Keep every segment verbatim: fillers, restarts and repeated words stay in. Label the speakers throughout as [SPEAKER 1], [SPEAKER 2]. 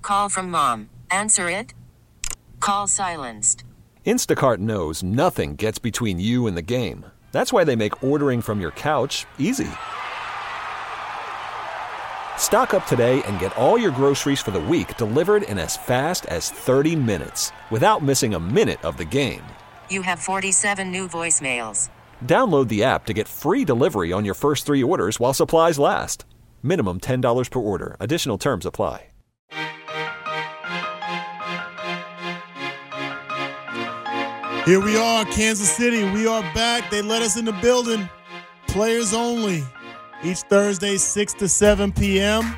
[SPEAKER 1] Call from mom. Answer it. Call silenced.
[SPEAKER 2] Instacart knows nothing gets between you and the game. That's why they make ordering from your couch easy. Stock up today and get all your groceries for the week delivered in as fast as thirty minutes without missing a minute of the game.
[SPEAKER 1] You have forty-seven new voicemails.
[SPEAKER 2] Download the app to get free delivery on your first three orders while supplies last. Minimum ten dollars per order. Additional terms apply.
[SPEAKER 3] Here we are, Kansas City. We are back. They let us in the building. Players only. Each Thursday, six to seven p.m.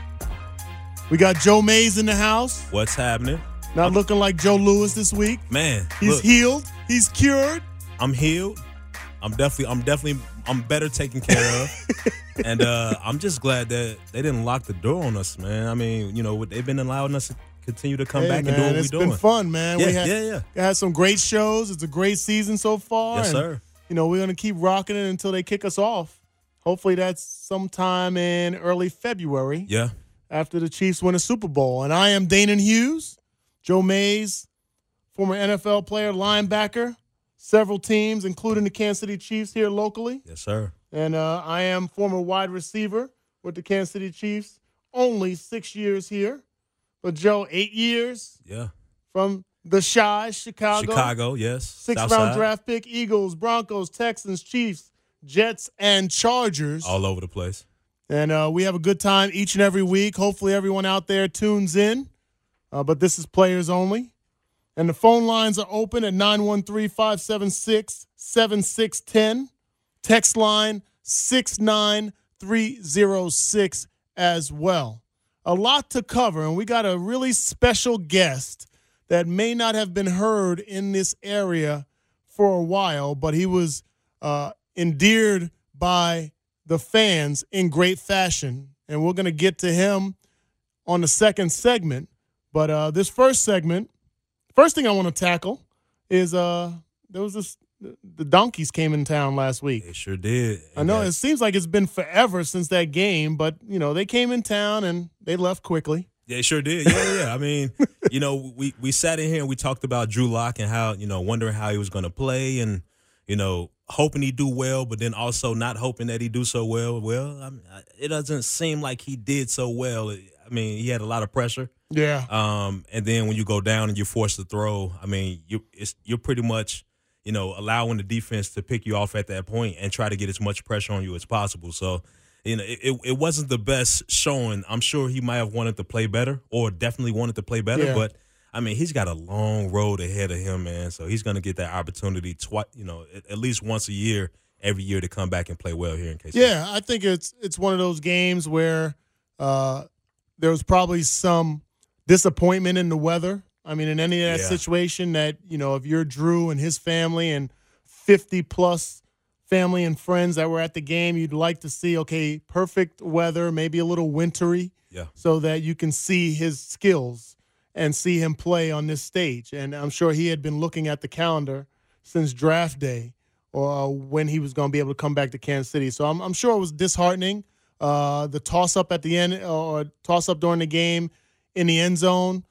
[SPEAKER 3] We got Joe Mays in the house.
[SPEAKER 4] What's happening?
[SPEAKER 3] Not
[SPEAKER 4] I'm,
[SPEAKER 3] looking like Joe Louis this week.
[SPEAKER 4] Man,
[SPEAKER 3] he's
[SPEAKER 4] look,
[SPEAKER 3] healed. He's cured.
[SPEAKER 4] I'm healed. I'm definitely, I'm definitely, I'm better taken care of. And uh, I'm just glad that they didn't lock the door on us, man. I mean, you know, they've been allowing us to continue to come
[SPEAKER 3] hey,
[SPEAKER 4] back
[SPEAKER 3] man,
[SPEAKER 4] and do what we're
[SPEAKER 3] it's
[SPEAKER 4] doing.
[SPEAKER 3] It's been fun, man.
[SPEAKER 4] Yeah,
[SPEAKER 3] we had,
[SPEAKER 4] yeah, yeah.
[SPEAKER 3] We had some great shows. It's a great season so far.
[SPEAKER 4] Yes,
[SPEAKER 3] and,
[SPEAKER 4] sir.
[SPEAKER 3] You know, we're going to keep rocking it until they kick us off. Hopefully that's sometime in early February.
[SPEAKER 4] Yeah.
[SPEAKER 3] After the Chiefs win a Super Bowl. And I am Danon Hughes, Joe Mays, former N F L player, linebacker, several teams, including the Kansas City Chiefs here locally.
[SPEAKER 4] Yes, sir.
[SPEAKER 3] And uh, I am former wide receiver with the Kansas City Chiefs, only six years here. But, Joe, eight years.
[SPEAKER 4] Yeah.
[SPEAKER 3] From the Chi, Chicago.
[SPEAKER 4] Chicago, yes.
[SPEAKER 3] Six-round draft pick, Eagles, Broncos, Texans, Chiefs, Jets, and Chargers.
[SPEAKER 4] All over the place.
[SPEAKER 3] And uh, we have a good time each and every week. Hopefully everyone out there tunes in. Uh, but this is players only. And the phone lines are open at nine one three, five seven six, seven six one zero. Text line six nine three zero six as well. A lot to cover, and we got a really special guest that may not have been heard in this area for a while, but he was uh, endeared by the fans in great fashion. And we're going to get to him on the second segment. But uh, this first segment, first thing I want to tackle is uh, there was this, the Donkeys came in town last week.
[SPEAKER 4] They sure did.
[SPEAKER 3] I know it seems like it's been forever since that game, but, you know, they came in town and they left quickly.
[SPEAKER 4] They sure did. Yeah, yeah. I mean, you know, we, we sat in here and we talked about Drew Lock and how, you know, wondering how he was going to play and, you know, hoping he'd do well, but then also not hoping that he'd do so well. Well, I mean, it doesn't seem like he did so well. I mean, he had a lot of pressure.
[SPEAKER 3] Yeah.
[SPEAKER 4] Um, and then when you go down and you're forced to throw, I mean, you it's you're pretty much, you know, allowing the defense to pick you off at that point and try to get as much pressure on you as possible. So, you know, it, it wasn't the best showing. I'm sure he might have wanted to play better or definitely wanted to play better.
[SPEAKER 3] Yeah.
[SPEAKER 4] But, I mean, he's got a long road ahead of him, man. So he's going to get that opportunity, twi- you know, at, at least once a year, every year to come back and play well here in K C.
[SPEAKER 3] Yeah, I think it's it's one of those games where uh, there was probably some disappointment in the weather. I mean, in any of that
[SPEAKER 4] Yeah.
[SPEAKER 3] situation that, you know, if you're Drew and his family and fifty-plus family and friends that were at the game, you'd like to see, okay, perfect weather, maybe a little wintry,
[SPEAKER 4] Yeah.
[SPEAKER 3] so that you can see his skills and see him play on this stage. And I'm sure he had been looking at the calendar since draft day or uh, when he was going to be able to come back to Kansas City. So I'm, I'm sure it was disheartening. Uh, the toss-up at the end or toss-up during the game in the end zone,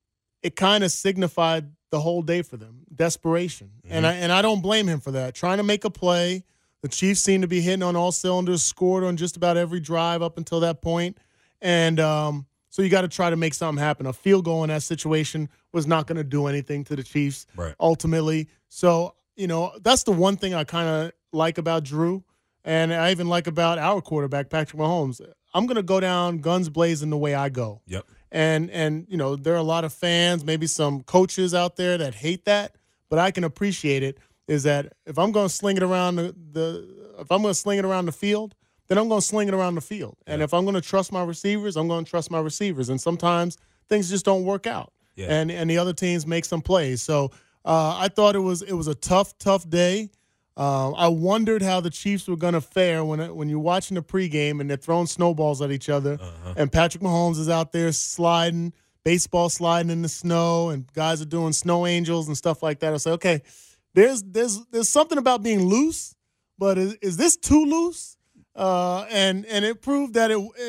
[SPEAKER 3] it kind of signified the whole day for them, desperation. Mm-hmm. And I and I don't blame him for that. Trying to make a play. The Chiefs seem to be hitting on all cylinders, scored on just about every drive up until that point. And um, so you got to try to make something happen. A field goal in that situation was not going to do anything to the Chiefs
[SPEAKER 4] right.
[SPEAKER 3] ultimately. So, you know, that's the one thing I kind of like about Drew. And I even like about our quarterback, Patrick Mahomes. I'm going to go down guns blazing the way I go.
[SPEAKER 4] Yep.
[SPEAKER 3] And, and you know, there are a lot of fans, maybe some coaches out there that hate that, but I can appreciate it, is that if I'm going to sling it around the, the if I'm going to sling it around the field, then I'm going to sling it around the field. And
[SPEAKER 4] yeah.
[SPEAKER 3] if I'm going to trust my receivers, I'm going to trust my receivers. And sometimes things just don't work out.
[SPEAKER 4] Yeah.
[SPEAKER 3] And and the other teams make some plays. So uh, I thought it was it was a tough, tough day. Uh, I wondered how the Chiefs were going to fare when when you're watching the pregame and they're throwing snowballs at each other,
[SPEAKER 4] uh-huh.
[SPEAKER 3] and Patrick Mahomes is out there sliding, baseball sliding in the snow, and guys are doing snow angels and stuff like that. I say, okay, there's there's there's something about being loose, but is, is this too loose? Uh, and and it proved that it, it.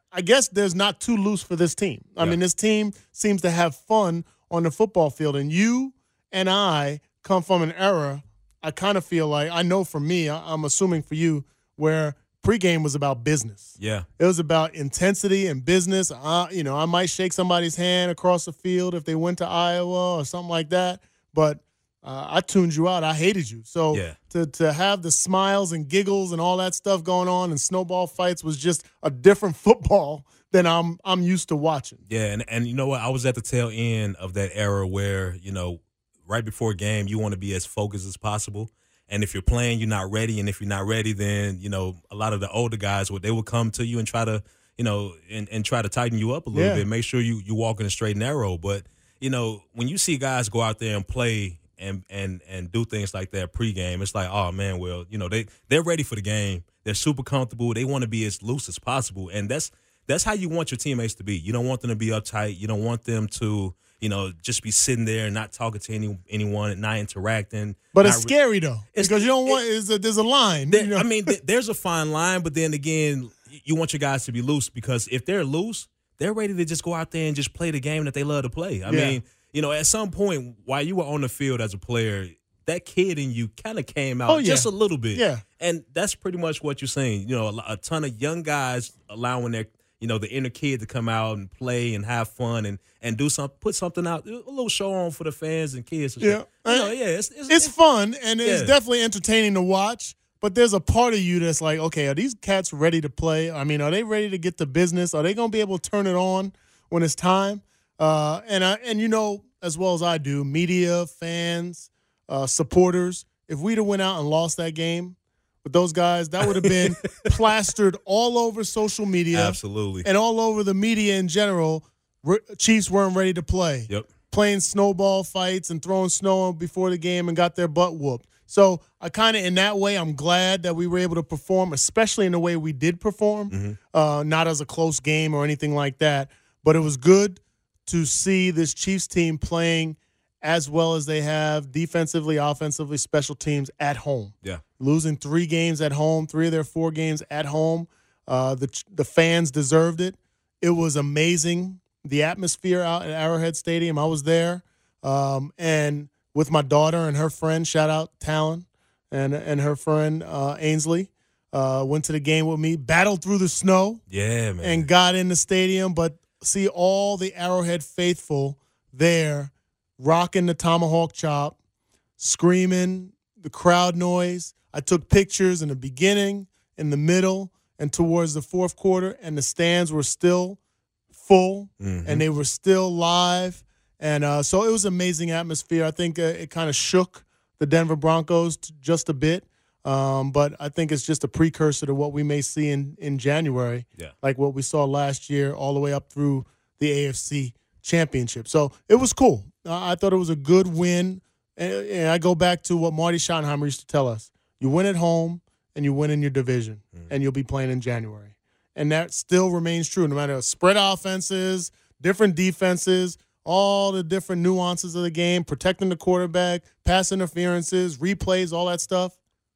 [SPEAKER 3] I guess there's not too loose for this team. I
[SPEAKER 4] Yeah.
[SPEAKER 3] mean, this team seems to have fun on the football field. And you and I come from an era, I kind of feel like, I know for me, I- I'm assuming for you, where pregame was about business.
[SPEAKER 4] Yeah.
[SPEAKER 3] It was about intensity and business. Uh, you know, I might shake somebody's hand across the field if they went to Iowa or something like that. But uh, I tuned you out. I hated you. So
[SPEAKER 4] Yeah.
[SPEAKER 3] to to have the smiles and giggles and all that stuff going on and snowball fights was just a different football than I'm I'm used to watching.
[SPEAKER 4] Yeah, and, and you know what? I was at the tail end of that era where, you know, right before a game, you want to be as focused as possible. And if you're playing, you're not ready. And if you're not ready, then, you know, a lot of the older guys, would they will come to you and try to, you know, and, and try to tighten you up a little
[SPEAKER 3] Yeah.
[SPEAKER 4] bit. Make sure you, you walk in a straight and narrow. But, you know, when you see guys go out there and play and and and do things like that pregame, it's like, oh, man, well, you know, they, they're ready for the game. They're super comfortable. They want to be as loose as possible. And that's that's how you want your teammates to be. You don't want them to be uptight. You don't want them to, you know, just be sitting there and not talking to any anyone and not interacting.
[SPEAKER 3] But
[SPEAKER 4] not
[SPEAKER 3] it's
[SPEAKER 4] re-
[SPEAKER 3] scary though,
[SPEAKER 4] It's-
[SPEAKER 3] because you don't
[SPEAKER 4] it-
[SPEAKER 3] want. Is a, there's a line.
[SPEAKER 4] There-
[SPEAKER 3] you know?
[SPEAKER 4] I mean, th- there's a fine line, but then again, you want your guys to be loose because if they're loose, they're ready to just go out there and just play the game that they love to play. I
[SPEAKER 3] Yeah.
[SPEAKER 4] mean, you know, at some point while you were on the field as a player, that kid in you kind of came out
[SPEAKER 3] Oh, yeah.
[SPEAKER 4] just a little bit.
[SPEAKER 3] Yeah.
[SPEAKER 4] And that's pretty much what you're saying. You know, a, lo- a ton of young guys allowing their, you know, the inner kid to come out and play and have fun and, and do something, put something out, a little show on for the fans and kids. And
[SPEAKER 3] Yeah.
[SPEAKER 4] shit. You know, yeah, it's, it's,
[SPEAKER 3] it's fun and it's
[SPEAKER 4] Yeah.
[SPEAKER 3] definitely entertaining to watch. But there's a part of you that's like, okay, are these cats ready to play? I mean, are they ready to get to business? Are they going to be able to turn it on when it's time? Uh, and I, and you know as well as I do, media, fans, uh, supporters. If we'd have went out and lost that game with those guys, that would have been plastered all over social media.
[SPEAKER 4] Absolutely.
[SPEAKER 3] And all over the media in general. Re- Chiefs weren't ready to play.
[SPEAKER 4] Yep.
[SPEAKER 3] Playing snowball fights and throwing snow before the game and got their butt whooped. So I kind of, in that way, I'm glad that we were able to perform, especially in the way we did perform,
[SPEAKER 4] Mm-hmm.
[SPEAKER 3] uh, not as a close game or anything like that. But it was good to see this Chiefs team playing as well as they have defensively, offensively, special teams at home.
[SPEAKER 4] Yeah.
[SPEAKER 3] Losing three games at home, three of their four games at home. Uh, the the fans deserved it. It was amazing. The atmosphere out at Arrowhead Stadium, I was there. Um, and with my daughter and her friend, shout out Talon and, and her friend uh, Ainsley, uh, went to the game with me, battled through the snow
[SPEAKER 4] Yeah, man.
[SPEAKER 3] and got in the stadium. But see all the Arrowhead faithful there rocking the tomahawk chop, screaming, the crowd noise. I took pictures in the beginning, in the middle, and towards the fourth quarter, and the stands were still full,
[SPEAKER 4] Mm-hmm.
[SPEAKER 3] and they were still live. And uh, so it was an amazing atmosphere. I think uh, it kind of shook the Denver Broncos t- just a bit. Um, but I think it's just a precursor to what we may see in, in January,
[SPEAKER 4] Yeah.
[SPEAKER 3] like what we saw last year all the way up through the A F C Championship. So it was cool. Uh, I thought it was a good win. And, and I go back to what Marty Schottenheimer used to tell us. You win at home and you win in your division,
[SPEAKER 4] Mm.
[SPEAKER 3] and you'll be playing in January. And that still remains true no matter spread offenses, different defenses, all the different nuances of the game, protecting the quarterback, pass interferences, replays, all that stuff.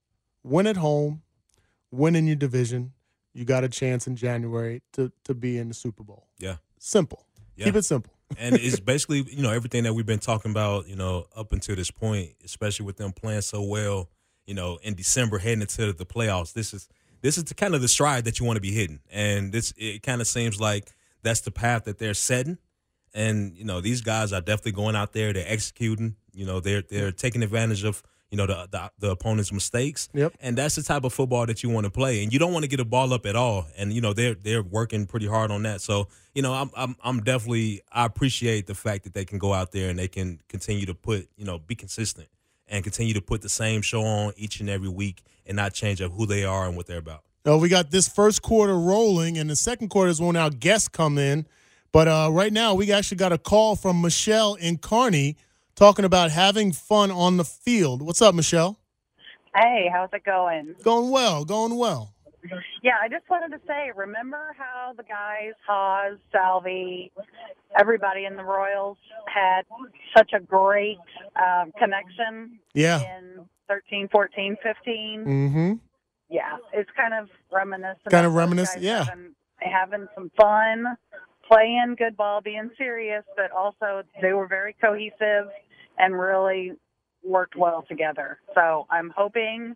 [SPEAKER 3] Win at home, win in your division. You got a chance in January to, to be in the Super Bowl.
[SPEAKER 4] Yeah.
[SPEAKER 3] Simple.
[SPEAKER 4] Yeah.
[SPEAKER 3] Keep it simple.
[SPEAKER 4] And it's basically, you know, everything that we've been talking about, you know, up until this point, especially with them playing so well, you know, in December heading into the playoffs. This is this is the kind of the stride that you want to be hitting. And this it kind of seems like that's the path that they're setting. And, you know, these guys are definitely going out there, they're executing, you know, they're they're taking advantage of, you know, the, the the opponent's mistakes.
[SPEAKER 3] Yep.
[SPEAKER 4] And that's the type of football that you want to play. And you don't want to get a ball up at all. And, you know, they're they're working pretty hard on that. So, you know, I'm I'm I'm definitely I appreciate the fact that they can go out there and they can continue to put, you know, be consistent and continue to put the same show on each and every week and not change up who they are and what they're about.
[SPEAKER 3] Uh, we got this first quarter rolling, and the second quarter is when our guests come in. But uh, right now, we actually got a call from Michelle in Kearney talking about having fun on the field. What's up, Michelle?
[SPEAKER 5] Hey, how's it going?
[SPEAKER 3] Going well, going well.
[SPEAKER 5] Yeah, I just wanted to say, remember how the guys, Haas, Salvi, everybody in the Royals had such a great um, connection
[SPEAKER 3] Yeah.
[SPEAKER 5] in thirteen, fourteen, fifteen?
[SPEAKER 3] Mm-hmm.
[SPEAKER 5] Yeah, it's kind of reminiscent.
[SPEAKER 3] Kind of
[SPEAKER 5] those
[SPEAKER 3] reminiscent,
[SPEAKER 5] guys
[SPEAKER 3] yeah.
[SPEAKER 5] having having some fun, playing good ball, being serious, but also they were very cohesive and really worked well together. So I'm hoping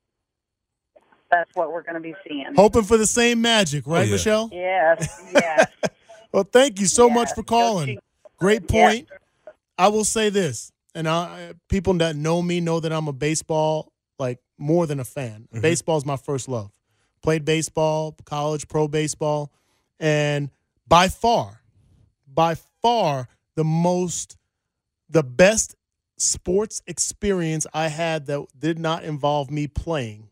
[SPEAKER 5] that's what we're going to be seeing.
[SPEAKER 3] Hoping for the same magic, right,
[SPEAKER 4] Oh, yeah.
[SPEAKER 3] Michelle?
[SPEAKER 5] Yes, yes.
[SPEAKER 3] Well, thank you so
[SPEAKER 5] Yes.
[SPEAKER 3] much for calling. Great point. I will say this, and I, people that know me know that I'm a baseball, like, more than a fan.
[SPEAKER 4] Mhm.
[SPEAKER 3] Baseball is my first love. Played baseball, college, pro baseball, and by far, by far, the most, the best sports experience I had that did not involve me playing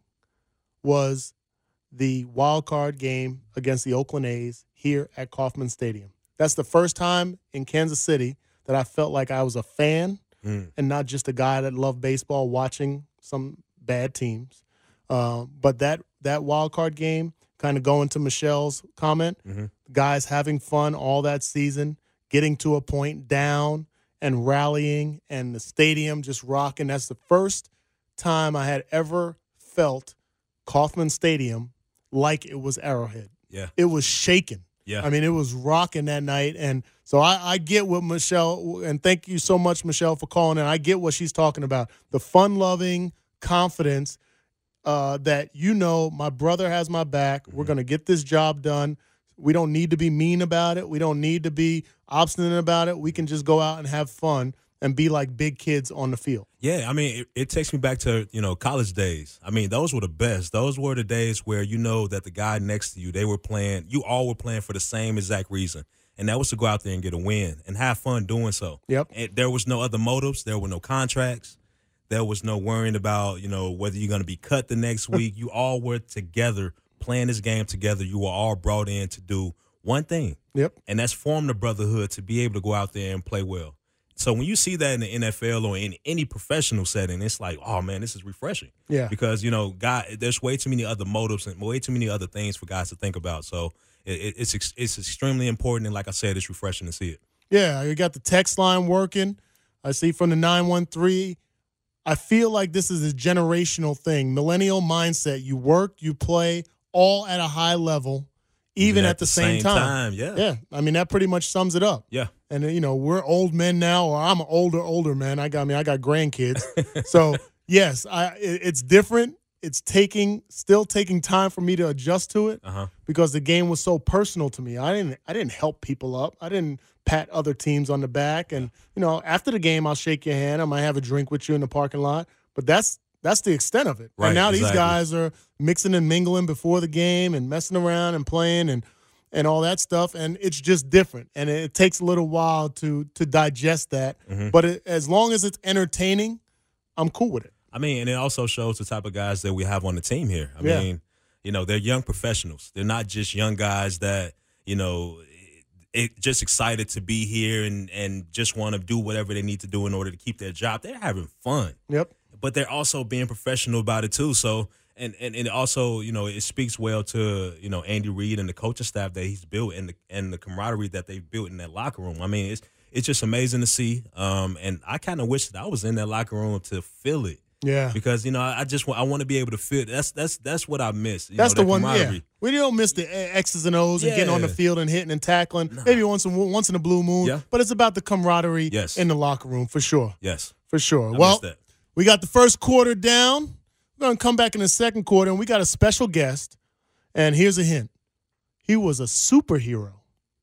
[SPEAKER 3] was the wild card game against the Oakland A's here at Kauffman Stadium. That's the first time in Kansas City that I felt like I was a fan
[SPEAKER 4] Mm.
[SPEAKER 3] and not just a guy that loved baseball watching some bad teams. Uh, but that that wild card game, kind of going to Michelle's comment,
[SPEAKER 4] Mm-hmm.
[SPEAKER 3] guys having fun all that season, getting to a point down and rallying, and the stadium just rocking. That's the first time I had ever felt Kauffman Stadium like it was Arrowhead.
[SPEAKER 4] Yeah.
[SPEAKER 3] It was shaking.
[SPEAKER 4] Yeah.
[SPEAKER 3] I mean, it was rocking that night. And so I, I get what Michelle, and thank you so much, Michelle, for calling in. I get what she's talking about. The fun-loving confidence uh, that, you know, my brother has my back. We're going to get this job done. We don't need to be mean about it. We don't need to be obstinate about it. We can just go out and have fun and be like big kids on the field.
[SPEAKER 4] Yeah, I mean, it, it takes me back to, you know, college days. I mean, those were the best. Those were the days where you know that the guy next to you, they were playing, you all were playing for the same exact reason, and that was to go out there and get a win and have fun doing so.
[SPEAKER 3] Yep.
[SPEAKER 4] And there was no other motives. There were no contracts. There was no worrying about, you know, whether you're going to be cut the next week. You all were together playing this game together. You were all brought in to do one thing,
[SPEAKER 3] Yep.
[SPEAKER 4] and that's form the brotherhood to be able to go out there and play well. So when you see that in the N F L or in any professional setting, it's like, oh, man, this is refreshing.
[SPEAKER 3] Yeah.
[SPEAKER 4] Because, you know, God, there's way too many other motives and way too many other things for guys to think about. So it, it, it's ex- it's extremely important. And like I said, it's refreshing to see it.
[SPEAKER 3] Yeah, you got the text line working. I see from the nine one three. I feel like this is a generational thing. Millennial mindset. You work, you play, all at a high level, even at, the, same, time.
[SPEAKER 4] Yeah.
[SPEAKER 3] Yeah, I mean, that pretty much sums it up.
[SPEAKER 4] Yeah.
[SPEAKER 3] And, you know, we're old men now, or I'm an older, older man. I got I mean, I got grandkids. So, yes, I it, it's different. It's taking, still taking time for me to adjust to it
[SPEAKER 4] Uh-huh.
[SPEAKER 3] because the game was so personal to me. I didn't I didn't help people up. I didn't pat other teams on the back. And, you know, after the game, I'll shake your hand. I might have a drink with you in the parking lot. But that's that's the extent of it.
[SPEAKER 4] Right,
[SPEAKER 3] and now
[SPEAKER 4] exactly.
[SPEAKER 3] these guys are mixing and mingling before the game and messing around and playing and and all that stuff, and it's just different. And it takes a little while to to digest that.
[SPEAKER 4] Mm-hmm.
[SPEAKER 3] But it, as long as it's entertaining, I'm cool with it.
[SPEAKER 4] I mean, and it also shows the type of guys that we have on the team here. I
[SPEAKER 3] Yeah.
[SPEAKER 4] mean, you know, they're young professionals. They're not just young guys that, you know, it, just excited to be here and, and just want to do whatever they need to do in order to keep their job. They're having fun.
[SPEAKER 3] Yep.
[SPEAKER 4] But they're also being professional about it too. So, and, and, and also, you know, it speaks well to, you know, Andy Reid and the coaching staff that he's built and the, and the camaraderie that they've built in that locker room. I mean, it's it's just amazing to see. Um, and I kind of wish that I was in that locker room to feel it.
[SPEAKER 3] Yeah.
[SPEAKER 4] Because, you know, I just want I want to be able to feel it. That's that's that's what I miss. You
[SPEAKER 3] That's
[SPEAKER 4] know,
[SPEAKER 3] the
[SPEAKER 4] that
[SPEAKER 3] one. Yeah.
[SPEAKER 4] camaraderie.
[SPEAKER 3] We don't miss the X's and O's and getting on the
[SPEAKER 4] Yeah.
[SPEAKER 3] field and hitting and tackling. Maybe once in once in a blue moon.
[SPEAKER 4] Yeah.
[SPEAKER 3] But it's about the camaraderie
[SPEAKER 4] Yes.
[SPEAKER 3] in the locker room for sure.
[SPEAKER 4] Yes.
[SPEAKER 3] For sure.
[SPEAKER 4] I
[SPEAKER 3] well,
[SPEAKER 4] miss that.
[SPEAKER 3] we got the first quarter down. We're going to come back in the second quarter, and we got a special guest. And here's a hint. He was a superhero.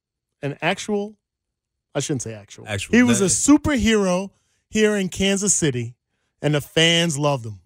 [SPEAKER 3] An actual, I shouldn't say actual.
[SPEAKER 4] Actual.
[SPEAKER 3] He was a
[SPEAKER 4] That-
[SPEAKER 3] superhero here in Kansas City, and the fans loved him.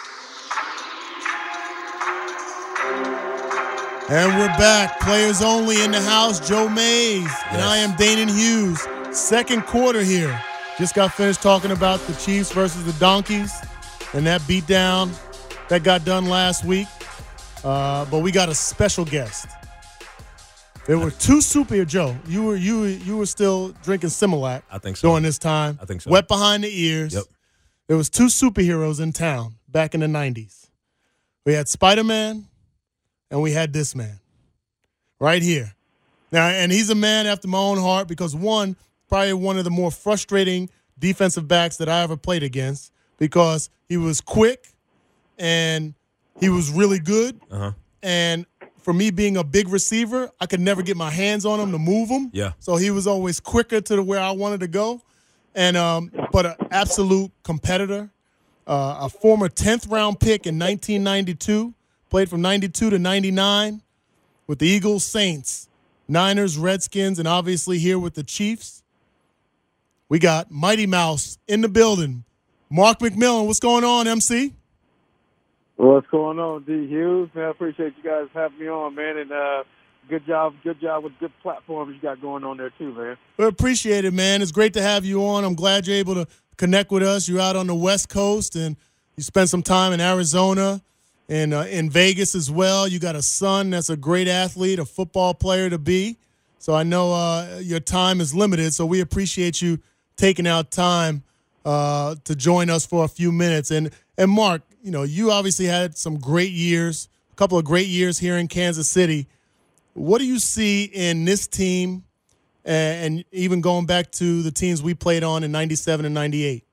[SPEAKER 3] And we're back. Players only in the house. Joe Mays. And I am Danon Hughes. Second quarter here. Just got finished talking about the Chiefs versus the Donkeys and that beatdown that got done last week. Uh, but we got a special guest. There were two super Joe. You were you were, you were still drinking Similac
[SPEAKER 4] I think so.
[SPEAKER 3] during this time.
[SPEAKER 4] I think so.
[SPEAKER 3] Wet behind the ears.
[SPEAKER 4] Yep.
[SPEAKER 3] There was two superheroes in town back in the nineties. We had Spider-Man and we had this man right here. Now, and he's a man after my own heart because, one, probably one of the more frustrating defensive backs that I ever played against because he was quick and he was really good.
[SPEAKER 4] Uh-huh.
[SPEAKER 3] And for me being a big receiver, I could never get my hands on him to move him.
[SPEAKER 4] Yeah.
[SPEAKER 3] So he was always quicker to the where I wanted to go. And um, but an absolute competitor, uh, a former tenth round pick in nineteen ninety-two, played from ninety-two to ninety-nine with the Eagles, Saints, Niners, Redskins, and obviously here with the Chiefs. We got Mighty Mouse in the building. Mark McMillan, what's going on, M C?
[SPEAKER 6] What's going on, D. Hughes? Man, I appreciate you guys having me on, man, and uh, good job, good job with good platforms you got going on there too, man.
[SPEAKER 3] We appreciate it, man. It's great to have you on. I'm glad you're able to connect with us. You're out on the West Coast, and you spent some time in Arizona and uh, in Vegas as well. You got a son that's a great athlete, a football player to be. So I know uh, your time is limited, so we appreciate you taking out time uh, to join us for a few minutes. And and Mark, you know, you obviously had some great years, a couple of great years here in Kansas City. What do you see in this team, and, and even going back to the teams we played on in ninety-seven and ninety-eight?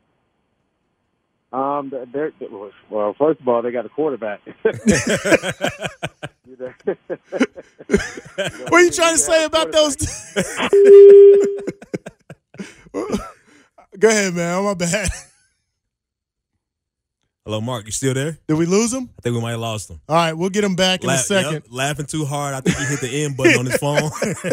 [SPEAKER 6] Um, they're, they're, well, first of all, they got a quarterback. You know?
[SPEAKER 3] What are you trying to say about those? Go ahead, man. My bad.
[SPEAKER 4] Hello, Mark. You still there?
[SPEAKER 3] Did we lose him?
[SPEAKER 4] I think we might have lost him.
[SPEAKER 3] All right, we'll get him back in
[SPEAKER 4] La-
[SPEAKER 3] a second.
[SPEAKER 4] Yep, laughing too hard. I think he hit the end button on his phone.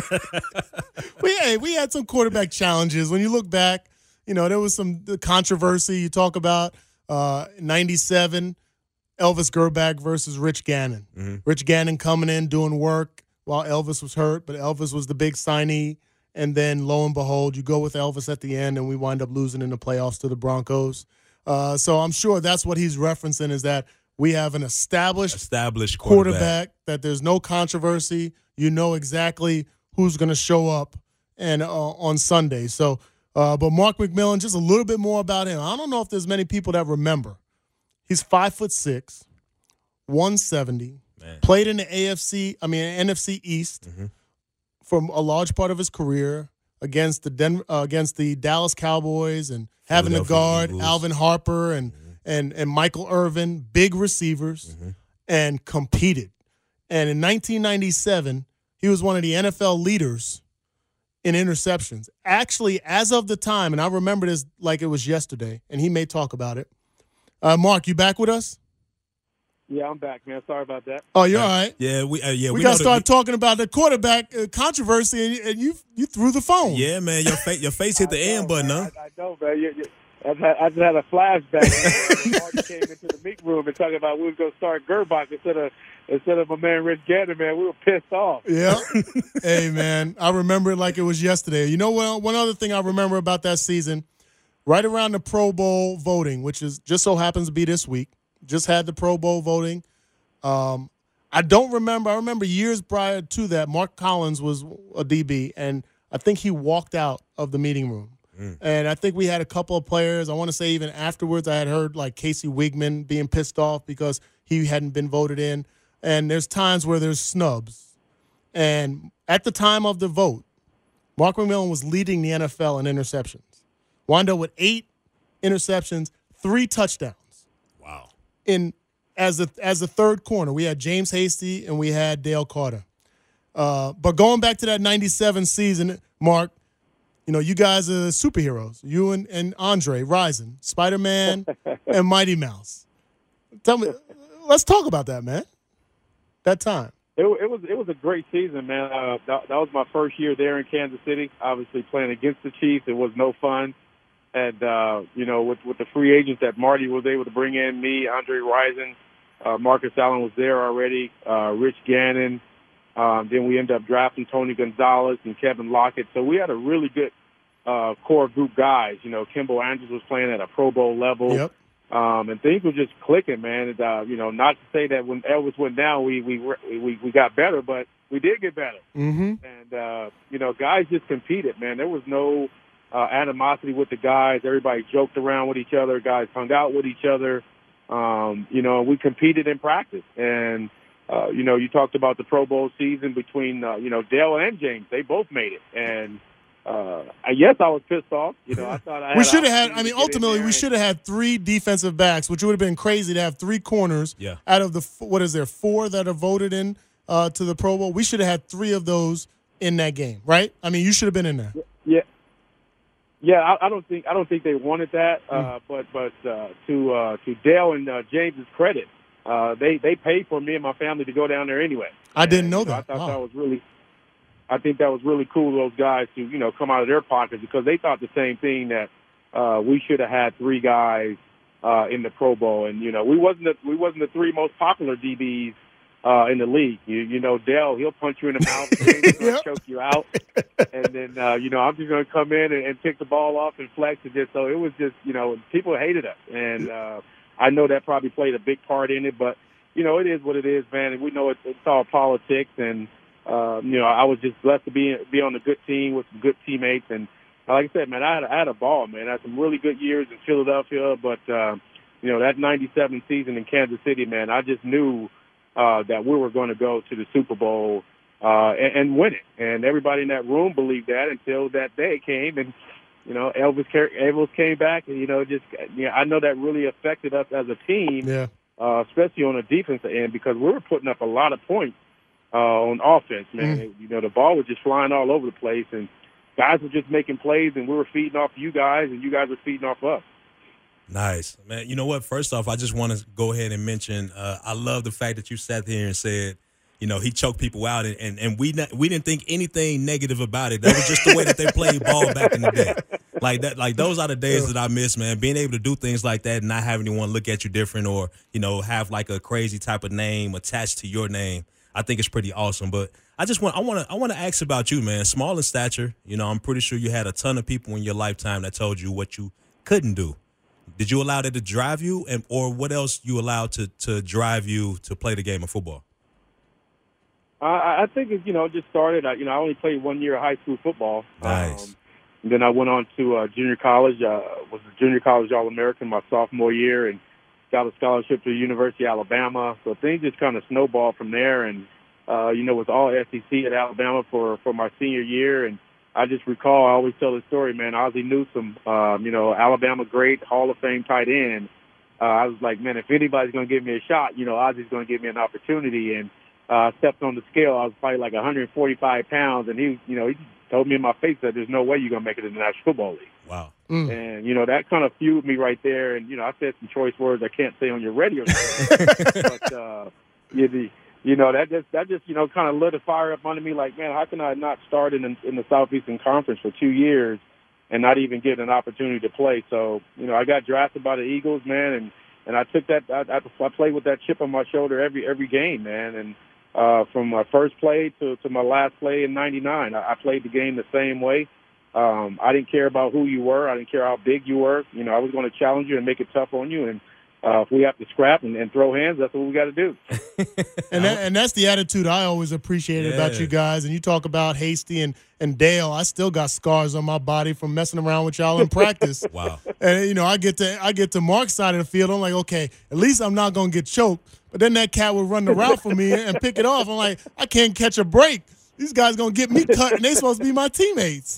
[SPEAKER 3] we, hey, we had some quarterback challenges. When you look back, you know, there was some controversy. You talk about uh, ninety-seven, Elvis Grbac versus Rich Gannon.
[SPEAKER 4] Mm-hmm.
[SPEAKER 3] Rich Gannon coming in, doing work while Elvis was hurt, but Elvis was the big signee. And then, lo and behold, you go with Elvis at the end, and we wind up losing in the playoffs to the Broncos. Uh, so I'm sure that's what he's referencing, is that we have an established,
[SPEAKER 4] established
[SPEAKER 3] quarterback.
[SPEAKER 4] quarterback,
[SPEAKER 3] that there's no controversy. You know exactly who's going to show up and uh, on Sunday. So, uh, but Mark McMillan, just a little bit more about him. I don't know if there's many people that remember. He's five foot six, one seventy,
[SPEAKER 4] Man.
[SPEAKER 3] Played in the A F C, I mean N F C East
[SPEAKER 4] Mm-hmm.
[SPEAKER 3] for a large part of his career against the Den- uh, against the Dallas Cowboys, and having to
[SPEAKER 4] Philadelphia
[SPEAKER 3] guard
[SPEAKER 4] Eagles.
[SPEAKER 3] Alvin Harper and, mm-hmm. and and Michael Irvin, big receivers,
[SPEAKER 4] Mm-hmm.
[SPEAKER 3] and competed. And in nineteen ninety-seven, he was one of the N F L leaders in interceptions. Actually, as of the time, and I remember this like it was yesterday, and he may talk about it. Uh, Mark, you back with us?
[SPEAKER 6] Yeah, I'm back, man. Sorry about that.
[SPEAKER 3] Oh, you're all right.
[SPEAKER 4] Yeah, we uh, yeah
[SPEAKER 3] We,
[SPEAKER 4] we,
[SPEAKER 3] got
[SPEAKER 4] know
[SPEAKER 3] to
[SPEAKER 4] that
[SPEAKER 3] start
[SPEAKER 4] we-
[SPEAKER 3] talking about the quarterback uh, controversy, and, and you you threw the phone.
[SPEAKER 4] Yeah, man, your face your face hit the
[SPEAKER 6] I know,
[SPEAKER 4] end button,
[SPEAKER 6] man.
[SPEAKER 4] huh?
[SPEAKER 6] I, I know, man. You, you, I, just had, I just had a flashback. Man. Marty came into the meeting room and talking about we was going to start Grbac instead of instead of my man Rich Gannon. Man, we were pissed off.
[SPEAKER 3] Yeah. Hey, man, I remember it like it was yesterday. You know what? One other thing I remember about that season, right around the Pro Bowl voting, which is just so happens to be this week, just had the Pro Bowl voting. Um, I don't remember. I remember years prior to that, Mark Collins was a D B, and I think he walked out of the meeting room. Mm. And I think we had a couple of players. I want to say even afterwards, I had heard like Casey Wigman being pissed off because he hadn't been voted in. And there's times where there's snubs. And at the time of the vote, Mark McMillan was leading the N F L in interceptions. Wound up with eight interceptions, three touchdowns.
[SPEAKER 4] Wow.
[SPEAKER 3] In as a as a third corner, we had James Hasty and we had Dale Carter. Uh, but going back to that ninety-seven season, Mark, you know, you guys are superheroes. You and, and Andre Rison, Spider-Man, and Mighty Mouse. Tell me, let's talk about that, man. That time.
[SPEAKER 6] It, it was it was a great season, man. Uh, that, that was my first year there in Kansas City. Obviously, playing against the Chiefs, it was no fun. And uh, you know, with with the free agents that Marty was able to bring in, me, Andre Rison, uh, Marcus Allen was there already, uh, Rich Gannon. Um, then we ended up drafting Tony Gonzalez and Kevin Lockett. So we had a really good uh, core group guys. You know, Kimbo Andrews was playing at a Pro Bowl level.
[SPEAKER 3] Yep.
[SPEAKER 6] Um, and things were just clicking, man. And, uh, you know, not to say that when Elvis went down, we we we we got better, but we did get better.
[SPEAKER 3] Mm-hmm.
[SPEAKER 6] And uh, you know, guys just competed, man. There was no uh, animosity with the guys. Everybody joked around with each other. Guys hung out with each other. Um, you know, we competed in practice. And uh, you know, you talked about the Pro Bowl season between uh, you know Dale and James. They both made it, and. Uh, yes, I was pissed off. You know, I thought I had
[SPEAKER 3] we should have had. I mean,
[SPEAKER 6] opportunity to get in
[SPEAKER 3] ultimately,
[SPEAKER 6] there
[SPEAKER 3] we
[SPEAKER 6] and-
[SPEAKER 3] should have had three defensive backs, which would have been crazy to have three corners
[SPEAKER 4] Yeah.
[SPEAKER 3] out of the what is there four that are voted in uh, to the Pro Bowl. We should have had three of those in that game, right? I mean, you should have been in there.
[SPEAKER 6] Yeah, yeah. I, I don't think I don't think they wanted that. Uh, mm. But but uh, to uh, to Dale and uh, James's credit, uh, they they paid for me and my family to go down there anyway.
[SPEAKER 3] I
[SPEAKER 6] and,
[SPEAKER 3] didn't know
[SPEAKER 6] you know,
[SPEAKER 3] that.
[SPEAKER 6] I thought
[SPEAKER 3] wow.
[SPEAKER 6] that was really. I think that was really cool of those guys to you know come out of their pockets because they thought the same thing that uh, we should have had three guys uh, in the Pro Bowl, and you know we wasn't the, we wasn't the three most popular D Bs. Uh, in the league, you you know, Dell, he'll punch you in the mouth, and yep. choke you out, and then uh, you know I'm just going to come in and, and pick the ball off and flex and just so it was just you know people hated us, and uh, I know that probably played a big part in it, but you know it is what it is, man, and we know it's, it's all politics, and uh, you know I was just blessed to be be on a good team with some good teammates, and like I said, man, I had I had a ball, man, I had some really good years in Philadelphia, but uh, you know that ninety-seven season in Kansas City, man, I just knew. Uh, that we were going to go to the Super Bowl uh, and, and win it. And everybody in that room believed that until that day came. And, you know, Elvis, Elvis came back. And, you know, just you know, I know that really affected us as a team,
[SPEAKER 3] yeah.
[SPEAKER 6] uh, especially on the defensive end, because we were putting up a lot of points uh, on offense, man. Mm. You know, the ball was just flying all over the place. And guys were just making plays, and we were feeding off you guys, and you guys were feeding off us.
[SPEAKER 4] Nice, man. You know what? First off, I just want to go ahead and mention uh, I love the fact that you sat here and said, you know, he choked people out, and, and, and we not, we didn't think anything negative about it. That was just the way that they played ball back in the day. Like that, like those are the days that I miss, man. Being able to do things like that and not having anyone look at you different or, you know, have like a crazy type of name attached to your name. I think it's pretty awesome. But I just want I want to I want to ask about you, man. Small in stature, you know, I'm pretty sure you had a ton of people in your lifetime that told you what you couldn't do. Did you allow that to drive you, and or what else you allowed to, to drive you to play the game of football?
[SPEAKER 6] I, I think it, you know, just started. You know, I only played one year of high school football.
[SPEAKER 4] Nice.
[SPEAKER 6] Um, and then I went on to uh, junior college. Uh, was a junior college All-American my sophomore year, and got a scholarship to the University of Alabama. So things just kind of snowballed from there. And uh, you know, was all S E C at Alabama for for my senior year, and I just recall, I always tell the story, man, Ozzie Newsome, um, you know, Alabama great, Hall of Fame tight end. Uh, I was like, man, if anybody's going to give me a shot, you know, Ozzie's going to give me an opportunity. And I uh, stepped on the scale. I was probably like one hundred forty-five pounds. And he, you know, he told me in my face that there's no way you're going to make it in the National Football League.
[SPEAKER 4] Wow.
[SPEAKER 6] Mm. And, you know, that kind of fueled me right there. And, you know, I said some choice words I can't say on your radio show. but, uh, yeah, the, You know, that just, that just, you know, kind of lit a fire up under me like, man, how can I not start in, in the Southeastern Conference for two years and not even get an opportunity to play? So, you know, I got drafted by the Eagles, man, and, and I took that, I, I played with that chip on my shoulder every every game, man. And uh, from my first play to, to my last play in ninety-nine, I, I played the game the same way. Um, I didn't care about who you were. I didn't care how big you were. You know, I was going to challenge you and make it tough on you. And Uh, if we have to scrap and, and throw hands, that's what we got to do.
[SPEAKER 3] and that, and that's the attitude I always appreciated yeah. about you guys. And you talk about Hasty and, and Dale. I still got scars on my body from messing around with y'all in practice.
[SPEAKER 4] Wow.
[SPEAKER 3] And you know, I get to I get to Mark's side of the field. I'm like, okay, at least I'm not gonna get choked. But then that cat would run the route for me and pick it off. I'm like, I can't catch a break. These guys gonna get me cut, and they supposed to be my teammates.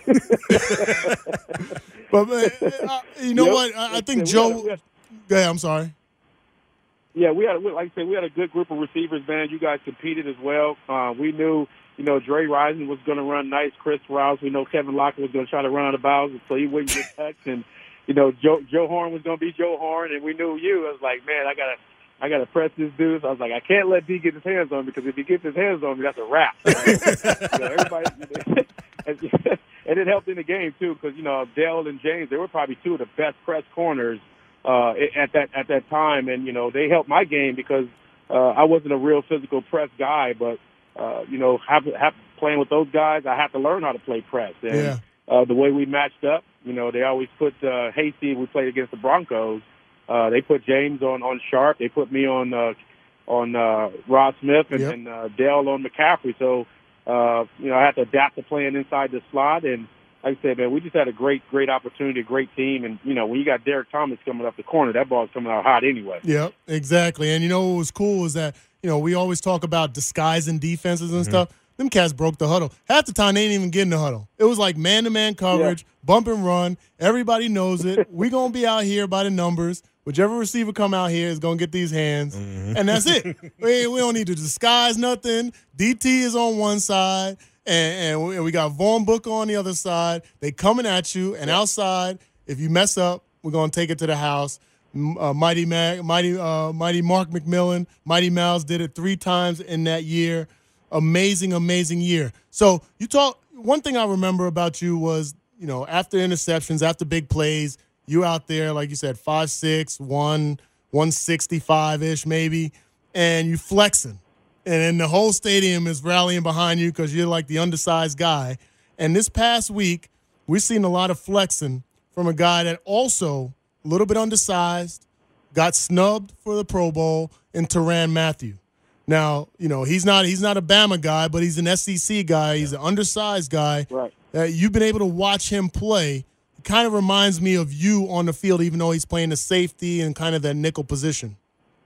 [SPEAKER 3] But uh, you know yep. what? I, I think yeah, Joe. Gotta, Go ahead, I'm sorry.
[SPEAKER 6] Yeah, we had, like I said, we had a good group of receivers, man. You guys competed as well. Uh, we knew, you know, Dre Rison was going to run nice crisp routes. We know Kevin Lockett was going to try to run out of bounds so he wouldn't get touched. And, you know, Joe, Joe Horn was going to be Joe Horn. And we knew you. I was like, man, I got to I got to press this dude. So I was like, I can't let D get his hands on me because if he gets his hands on me, that's a wrap. Right? you know, everybody, and it helped in the game, too, because, you know, Dale and James, they were probably two of the best press corners Uh, at that at that time, and you know they helped my game because uh, I wasn't a real physical press guy, but uh, you know have, have playing with those guys, I had to learn how to play press. And
[SPEAKER 3] yeah.
[SPEAKER 6] uh, the way we matched up, you know, they always put uh, Hasty. We played against the Broncos. Uh, they put James on, on Sharp. They put me on uh, on uh, Rod Smith and,
[SPEAKER 3] yep.
[SPEAKER 6] and uh, Dale on McCaffrey. So uh, you know I had to adapt to playing inside the slot and. Like I said, man, we just had a great, great opportunity, a great team. And, you know, when you got Derek Thomas coming up the corner, that ball's coming out hot anyway.
[SPEAKER 3] Yeah, exactly. And, you know, what was cool is that, you know, we always talk about disguising defenses and mm-hmm. stuff. Them cats broke the huddle. Half the time, they didn't even get in the huddle. It was like man-to-man coverage, yeah. bump and run. Everybody knows it. We're going to be out here by the numbers. whichever receiver come out here is going to get these hands,
[SPEAKER 4] Mm-hmm.
[SPEAKER 3] and that's it. we, we don't need to disguise nothing. D T is on one side, and, and, we, and we got Vaughn Booker on the other side. They coming at you, and outside, if you mess up, we're going to take it to the house. Uh, Mighty, Mag, Mighty, uh, Mighty Mark McMillan, Mighty Mouse did it three times in that year. Amazing, amazing year. So you talk. One thing I remember about you was, you know, after interceptions, after big plays, you out there, like you said, five six, one, one sixty-five-ish maybe, and you flexing. And then the whole stadium is rallying behind you because you're like the undersized guy. And this past week, we've seen a lot of flexing from a guy that also a little bit undersized, got snubbed for the Pro Bowl, in Tyrann Mathieu. Now, you know, he's not he's not a Bama guy, but he's an S E C guy. He's an undersized guy.
[SPEAKER 6] Right.
[SPEAKER 3] Uh, you've been able to watch him play. It kind of reminds me of you on the field, even though he's playing the safety and kind of that nickel position.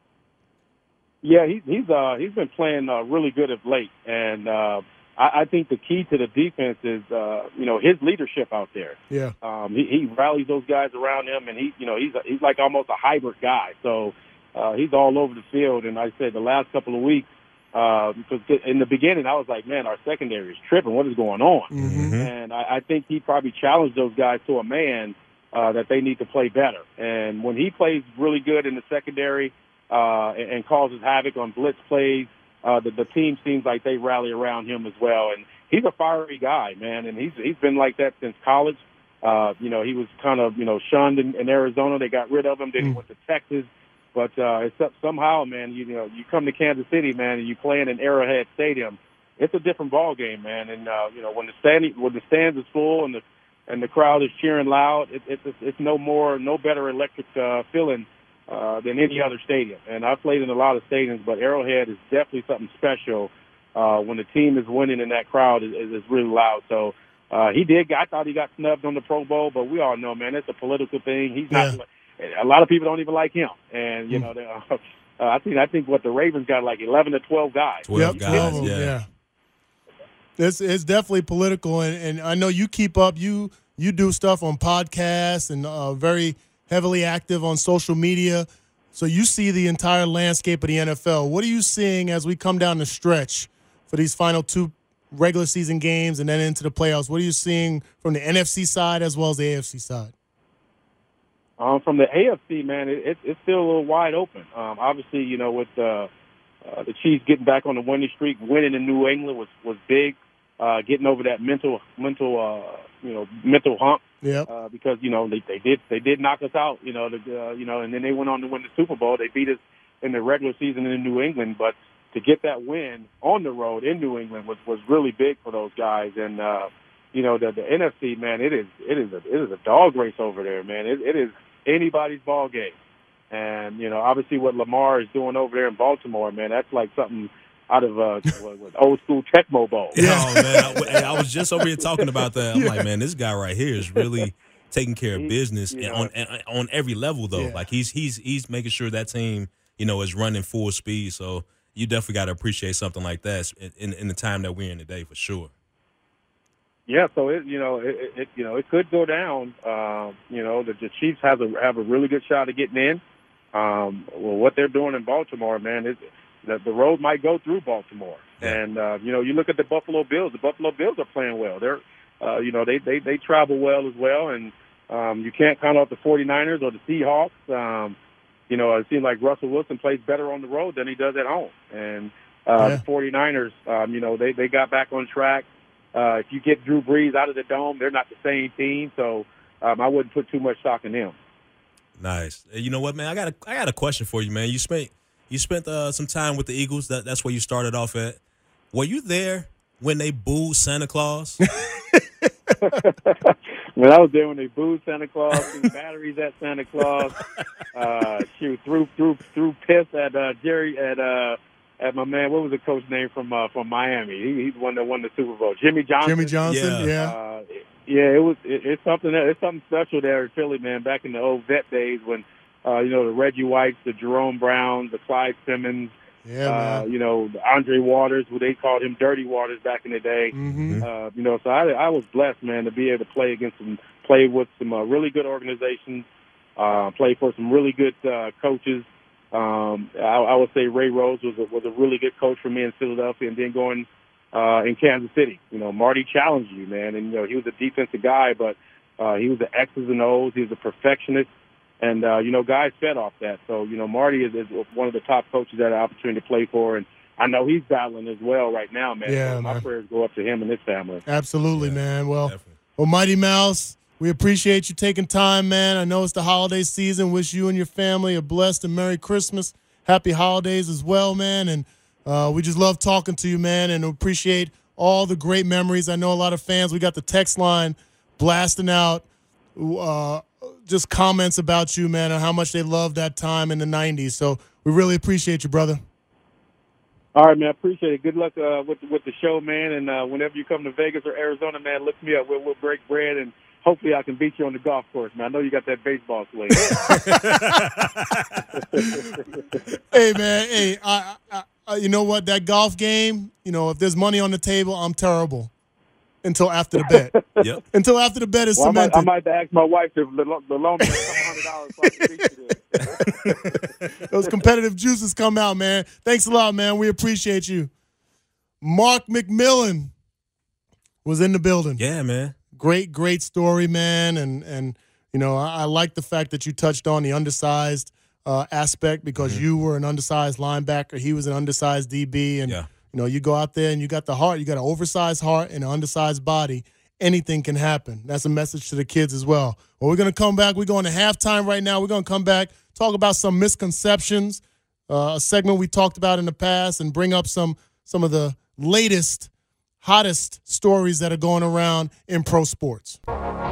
[SPEAKER 6] Yeah, he, he's uh, he's been playing uh, really good of late, and uh, I, I think the key to the defense is uh, you know his leadership out there.
[SPEAKER 3] Yeah.
[SPEAKER 6] Um, he, he rallies those guys around him, and he you know he's a, he's like almost a hybrid guy. So uh, he's all over the field. And I said the last couple of weeks, uh, because in the beginning I was like, man, our secondary is tripping. What is going on?
[SPEAKER 3] Mm-hmm.
[SPEAKER 6] And I, I think he probably challenged those guys to a man uh, that they need to play better. And when he plays really good in the secondary uh, and, and causes havoc on blitz plays, uh, the, the team seems like they rally around him as well. And he's a fiery guy, man, and he's he's been like that since college. Uh, you know, he was kind of, you know, shunned in, in Arizona. They got rid of him. Then he went to Texas. But uh, it's up, somehow, man, you, you know, you come to Kansas City, man, and you play in an Arrowhead Stadium. It's a different ball game, man. And uh, you know, when the stand when the stands is full and the and the crowd is cheering loud, it, it's it's no more, no better electric uh, feeling uh, than any other stadium. And I've played in a lot of stadiums, but Arrowhead is definitely something special uh, when the team is winning and that crowd is, is really loud. So uh, he did. I thought he got snubbed on the Pro Bowl, but we all know, man, it's a political thing. He's not.
[SPEAKER 3] Yeah.
[SPEAKER 6] A lot of people don't even like him, and you know, they, uh, I think I think what the Ravens got like eleven to twelve guys.
[SPEAKER 4] twelve
[SPEAKER 3] Yep,
[SPEAKER 4] guys,
[SPEAKER 3] twelve of them,
[SPEAKER 4] yeah.
[SPEAKER 3] yeah. It's it's definitely political, and, and I know you keep up. You you do stuff on podcasts and uh, very heavily active on social media. So you see the entire landscape of the N F L. What are you seeing as we come down the stretch for these final two regular season games and then into the playoffs? What are you seeing from the N F C side as well as the A F C side?
[SPEAKER 6] Um, from the A F C, man, it, it, it's still a little wide open. Um, obviously, you know, with uh, uh, the Chiefs getting back on the winning streak, winning in New England was was big. Uh, getting over that mental mental uh, you know mental hump.
[SPEAKER 3] Yeah.
[SPEAKER 6] Uh, because you know they, they did they did knock us out. You know, the, uh, you know, and then they went on to win the Super Bowl. They beat us in the regular season in New England, but to get that win on the road in New England was was really big for those guys. And uh, you know, the, the N F C, man, it is it is a it is a dog race over there, man. It, it is anybody's ball game. And, you know, obviously what Lamar is doing over there in Baltimore, man, that's like something out of uh, what, what, old school Tecmo Bowl.
[SPEAKER 4] Yeah, oh, man. I, I was just over here talking about that. I'm yeah. like, man, this guy right here is really taking care of business
[SPEAKER 6] yeah.
[SPEAKER 4] on on every level, though.
[SPEAKER 3] Yeah.
[SPEAKER 4] Like he's he's he's making sure that team, you know, is running full speed. So you definitely got to appreciate something like that in, in in the time that we're in today, for sure.
[SPEAKER 6] Yeah, so it you know it, it you know it could go down. Um, you know the, the Chiefs have a have a really good shot of getting in. Um, well, what they're doing in Baltimore, man, is the, the road might go through Baltimore.
[SPEAKER 4] Yeah.
[SPEAKER 6] And uh, you know you look at the Buffalo Bills. The Buffalo Bills are playing well. They're uh, you know they, they they travel well as well, and um, you can't count out the 49ers or the Seahawks. Um, you know it seems like Russell Wilson plays better on the road than he does at home. And uh,
[SPEAKER 3] Yeah.
[SPEAKER 6] the 49ers, um, you know they they got back on track. Uh, if you get Drew Brees out of the dome, they're not the same team, so um, I wouldn't put too much stock in them.
[SPEAKER 4] Nice. Hey, you know what, man? I got a I got a question for you, man. You spent you spent uh, some time with the Eagles. That that's where you started off at. Were you there when they booed Santa Claus?
[SPEAKER 6] When I was there when they booed Santa Claus, threw batteries at Santa Claus, uh, shoot, threw threw threw piss at uh, Jerry at. Uh, At my man, what was the coach name from uh, from Miami? He, he's the one that won the Super Bowl. Jimmy Johnson.
[SPEAKER 3] Jimmy Johnson,
[SPEAKER 4] Yeah.
[SPEAKER 3] yeah.
[SPEAKER 6] Uh, yeah, it was. It, it's something. That, it's something special there in Philly, man. Back in the old vet days when, uh, you know, the Reggie Whites, the Jerome Browns, the Clyde Simmons,
[SPEAKER 3] Yeah,
[SPEAKER 6] uh,
[SPEAKER 3] man.
[SPEAKER 6] you know, the Andre Waters, who they called him Dirty Waters back in the day.
[SPEAKER 3] Mm-hmm.
[SPEAKER 6] Uh, you know, so I, I was blessed, man, to be able to play against some, play with some uh, really good organizations. Uh, played for some really good uh, coaches. Um, I, I would say Ray Rose was a, was a really good coach for me in Philadelphia, and then going uh, in Kansas City. You know, Marty challenged you, man, and you know he was a defensive guy, but uh, he was the X's and O's. He was a perfectionist, and uh, you know guys fed off that. So you know Marty is, is one of the top coaches that I had an opportunity to play for, and I know he's battling as well right now, man.
[SPEAKER 3] Yeah,
[SPEAKER 6] so my
[SPEAKER 3] man.
[SPEAKER 6] prayers go up to him and his family.
[SPEAKER 3] Absolutely,
[SPEAKER 4] Yeah,
[SPEAKER 3] man. Well,
[SPEAKER 4] definitely.
[SPEAKER 3] well, Mighty Mouse, we appreciate you taking time, man. I know it's the holiday season. Wish you and your family a blessed and Merry Christmas. Happy holidays as well, man. And uh, we just love talking to you, man, and appreciate all the great memories. I know a lot of fans. We got the text line blasting out uh, just comments about you, man, and how much they loved that time in the nineties. So we really appreciate you, brother.
[SPEAKER 6] All right, man. I appreciate it. Good luck uh, with with the show, man. And uh, whenever you come to Vegas or Arizona, man, look me up. We'll, we'll break bread, and hopefully I can beat you on the golf course, man. I know you got that baseball swing.
[SPEAKER 3] Hey, man. Hey, I, I, I, you know what? That golf game, you know, if there's money on the table, I'm terrible until after the bet.
[SPEAKER 4] Yep.
[SPEAKER 3] Until after the bet is
[SPEAKER 6] Well, I, might,
[SPEAKER 3] cemented.
[SPEAKER 6] I might have to ask my wife to lo- to loan me a couple hundred dollars so I can beat you there.
[SPEAKER 3] Those competitive juices come out, man. Thanks a lot, man. We appreciate you. Mark McMillan was in the building.
[SPEAKER 4] Yeah, man.
[SPEAKER 3] Great, great story, man. And, and you know, I, I like the fact that you touched on the undersized uh, aspect because
[SPEAKER 4] Mm-hmm.
[SPEAKER 3] you were an undersized linebacker. He was an undersized D B. And,
[SPEAKER 4] Yeah.
[SPEAKER 3] you know, you go out there and you got the heart. You got an oversized heart and an undersized body. Anything can happen. That's a message to the kids as well. Well, we're going to come back. We're going to halftime right now. We're going to come back, talk about some misconceptions, uh, a segment we talked about in the past, and bring up some some of the latest, hottest stories that are going around in pro sports.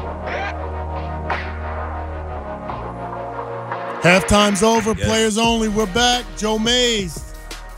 [SPEAKER 3] Halftime's over.
[SPEAKER 4] Yes.
[SPEAKER 3] Players only. We're back. Joe Mays,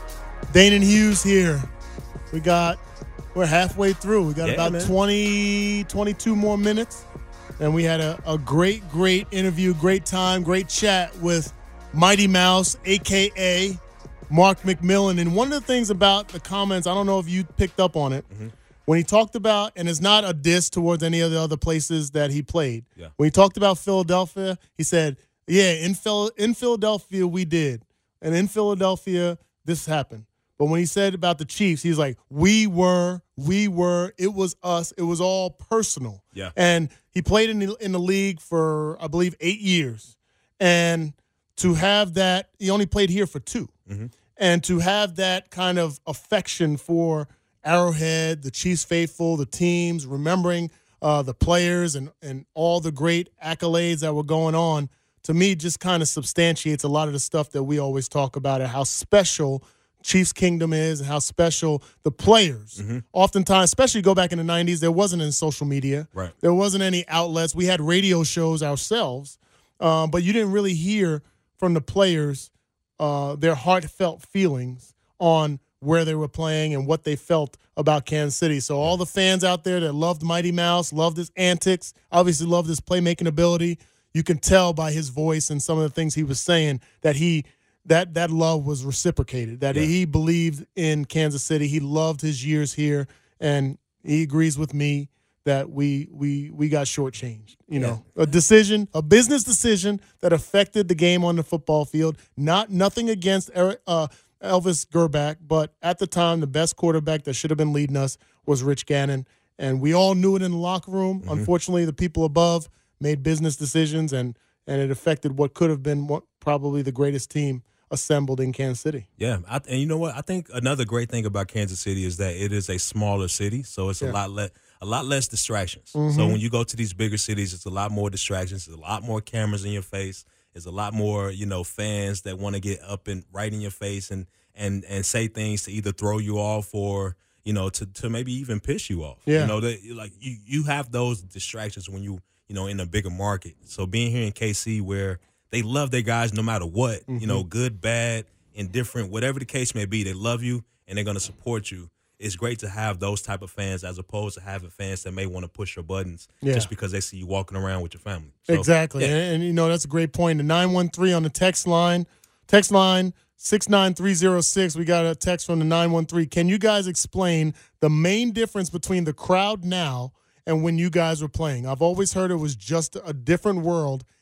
[SPEAKER 3] Danon Hughes here. We got, we're halfway through. We got
[SPEAKER 4] Yeah,
[SPEAKER 3] about
[SPEAKER 4] man.
[SPEAKER 3] twenty, twenty-two more minutes. And we had a, a great, great interview, great time, great chat with Mighty Mouse, a k a. Mark McMillan. And one of the things about the comments, I don't know if you picked up on it,
[SPEAKER 4] Mm-hmm.
[SPEAKER 3] when he talked about, and it's not a diss towards any of the other places that he played.
[SPEAKER 4] Yeah.
[SPEAKER 3] When he talked about Philadelphia, he said, yeah, in, Phil- in Philadelphia we did. And in Philadelphia, this happened. But when he said about the Chiefs, he's like, we were, we were, it was us. It was all personal.
[SPEAKER 4] Yeah.
[SPEAKER 3] And he played in the, in the league for, I believe, eight years. And to have that, he only played here for two.
[SPEAKER 4] Mm-hmm.
[SPEAKER 3] And to have that kind of affection for Arrowhead, the Chiefs faithful, the teams, remembering uh, the players and, and all the great accolades that were going on, to me just kind of substantiates a lot of the stuff that we always talk about and how special Chiefs Kingdom is and how special the players.
[SPEAKER 4] Mm-hmm.
[SPEAKER 3] Oftentimes, especially go back in the nineties, there wasn't any social media.
[SPEAKER 4] Right.
[SPEAKER 3] There wasn't any outlets. We had radio shows ourselves, um, but you didn't really hear from the players uh, their heartfelt feelings on where they were playing and what they felt about Kansas City. So all the fans out there that loved Mighty Mouse, loved his antics, obviously loved his playmaking ability, you can tell by his voice and some of the things he was saying that he that that love was reciprocated, that
[SPEAKER 4] Yeah.
[SPEAKER 3] he believed in Kansas City. He loved his years here, and he agrees with me that we we we got shortchanged. You know, a decision, a business decision that affected the game on the football field. Not nothing against Eric, uh, Elvis Gerback, but at the time, the best quarterback that should have been leading us was Rich Gannon, and we all knew it in the locker room.
[SPEAKER 4] Mm-hmm.
[SPEAKER 3] Unfortunately, the people above made business decisions, and and it affected what could have been what, probably the greatest team assembled in Kansas City.
[SPEAKER 4] Yeah, I, and you know what? I think another great thing about Kansas City is that it is a smaller city, so it's
[SPEAKER 3] Yeah.
[SPEAKER 4] a lot less a lot less distractions.
[SPEAKER 3] Mhm.
[SPEAKER 4] So when you go to these bigger cities, it's a lot more distractions. There's a lot more cameras in your face. There's a lot more, you know, fans that want to get up and right in your face and and and say things to either throw you off or you know to to maybe even piss you off.
[SPEAKER 3] Yeah.
[SPEAKER 4] You know, that like you you have those distractions when you you know in a bigger market. So being here in K C where they love their guys no matter what, you know, good, bad, indifferent, whatever the case may be. They love you and they're going to support you. It's great to have those type of fans as opposed to having fans that may want to push your buttons
[SPEAKER 3] Yeah.
[SPEAKER 4] just because they see you walking around with your family. So,
[SPEAKER 3] Exactly.
[SPEAKER 4] yeah.
[SPEAKER 3] And, and, you know, that's a great point. The nine one three on the text line, text line six nine three zero six. We got a text from the nine one three. Can you guys explain the main difference between the crowd now and when you guys were playing? I've always heard it was just a different world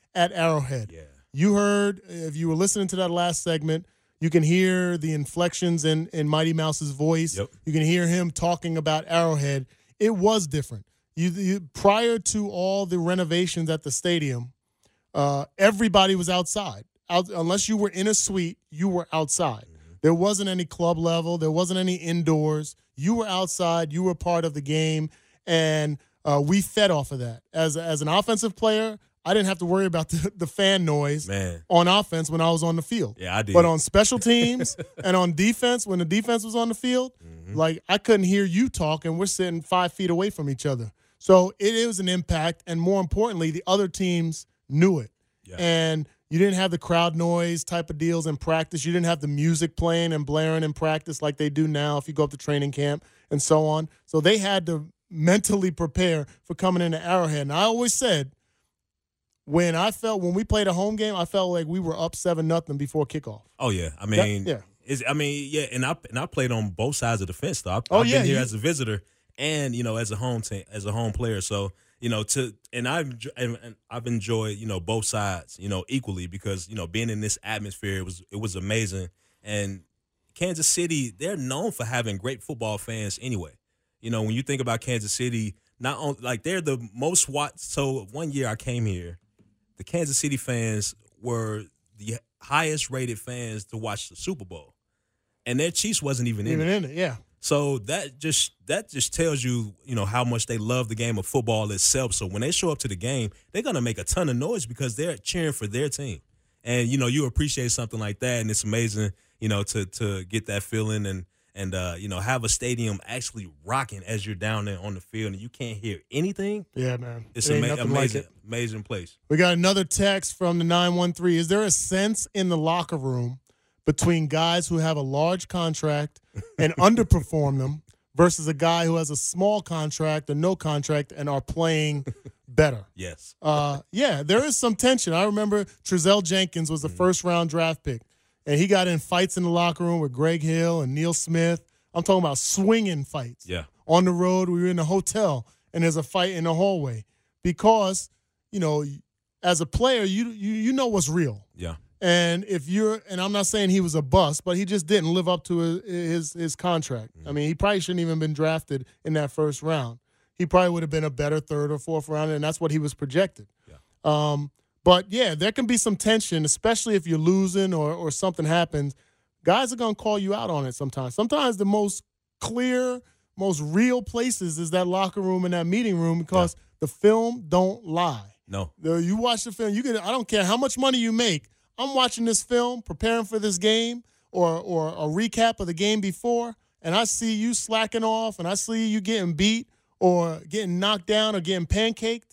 [SPEAKER 3] at Arrowhead.
[SPEAKER 4] Yeah.
[SPEAKER 3] You heard, if you were listening to that last segment, you can hear the inflections in, in Mighty Mouse's voice.
[SPEAKER 4] Yep.
[SPEAKER 3] You can hear him talking about Arrowhead. It was different. You, you prior to all the renovations at the stadium, uh, everybody was outside. Out, unless you were in a suite, you were outside. Mm-hmm. There wasn't any club level. There wasn't any indoors. You were outside. You were part of the game, and uh, we fed off of that. As as an offensive player, I didn't have to worry about the, the fan noise
[SPEAKER 4] Man.
[SPEAKER 3] on offense when I was on the field.
[SPEAKER 4] Yeah, I did.
[SPEAKER 3] But on special teams and on defense, when the defense was on the field, mm-hmm. like I couldn't hear you talk, and we're sitting five feet away from each other. So it, it was an impact, and more importantly, the other teams knew it. Yeah. And you didn't have the crowd noise type of deals in practice. You didn't have the music playing and blaring in practice like they do now if you go up to training camp and so on. So they had to mentally prepare for coming into Arrowhead. And I always said, when I felt when we played a home game, I felt like we were up seven nothing before kickoff.
[SPEAKER 4] Oh yeah, I mean,
[SPEAKER 3] that, yeah,
[SPEAKER 4] it's, I mean, yeah, and I and I played on both sides of the fence. Though I,
[SPEAKER 3] oh,
[SPEAKER 4] I've
[SPEAKER 3] yeah,
[SPEAKER 4] been here
[SPEAKER 3] you,
[SPEAKER 4] as a visitor and you know as a home team, as a home player. So you know to and I've and, and I've enjoyed you know both sides you know equally because you know being in this atmosphere it was it was amazing. And Kansas City, they're known for having great football fans anyway. You know when you think about Kansas City, not on like they're the most watched. So one year I came here. The Kansas City fans were the highest rated fans to watch the Super Bowl, and their Chiefs wasn't even,
[SPEAKER 3] even
[SPEAKER 4] in it.
[SPEAKER 3] in it. Yeah.
[SPEAKER 4] So that just that just tells you, you know, how much they love the game of football itself. So when they show up to the game, they're gonna make a ton of noise because they're cheering for their team, and you know you appreciate something like that, and it's amazing, you know, to to get that feeling and. And, uh, you know, have a stadium actually rocking as you're down there on the field and you can't hear anything.
[SPEAKER 3] Yeah, man.
[SPEAKER 4] It's
[SPEAKER 3] it
[SPEAKER 4] an ama- amazing,
[SPEAKER 3] like
[SPEAKER 4] amazing place.
[SPEAKER 3] We got another text from the nine one three. Is there a sense in the locker room between guys who have a large contract and underperform them versus a guy who has a small contract or no contract and are playing better?
[SPEAKER 4] Yes.
[SPEAKER 3] Uh, yeah, there is some tension. I remember Trezell Jenkins was the mm-hmm. first-round draft pick. And he got in fights in the locker room with Greg Hill and Neil Smith. I'm talking about swinging fights.
[SPEAKER 4] Yeah.
[SPEAKER 3] On the road, we were in a hotel, and there's a fight in the hallway. Because, you know, as a player, you you you know what's real.
[SPEAKER 4] Yeah.
[SPEAKER 3] And if you're – and I'm not saying he was a bust, but he just didn't live up to his his, his contract. Mm-hmm. I mean, he probably shouldn't even been drafted in that first round. He probably would have been a better third or fourth rounder, and that's what he was projected.
[SPEAKER 4] Yeah.
[SPEAKER 3] Um But, yeah, there can be some tension, especially if you're losing or, or something happens. Guys are going to call you out on it sometimes. Sometimes the most clear, most real places is that locker room and that meeting room because yeah. the film don't lie.
[SPEAKER 4] No.
[SPEAKER 3] You watch the film. You can. I don't care how much money you make. I'm watching this film, preparing for this game or, or a recap of the game before, and I see you slacking off and I see you getting beat or getting knocked down or getting pancaked.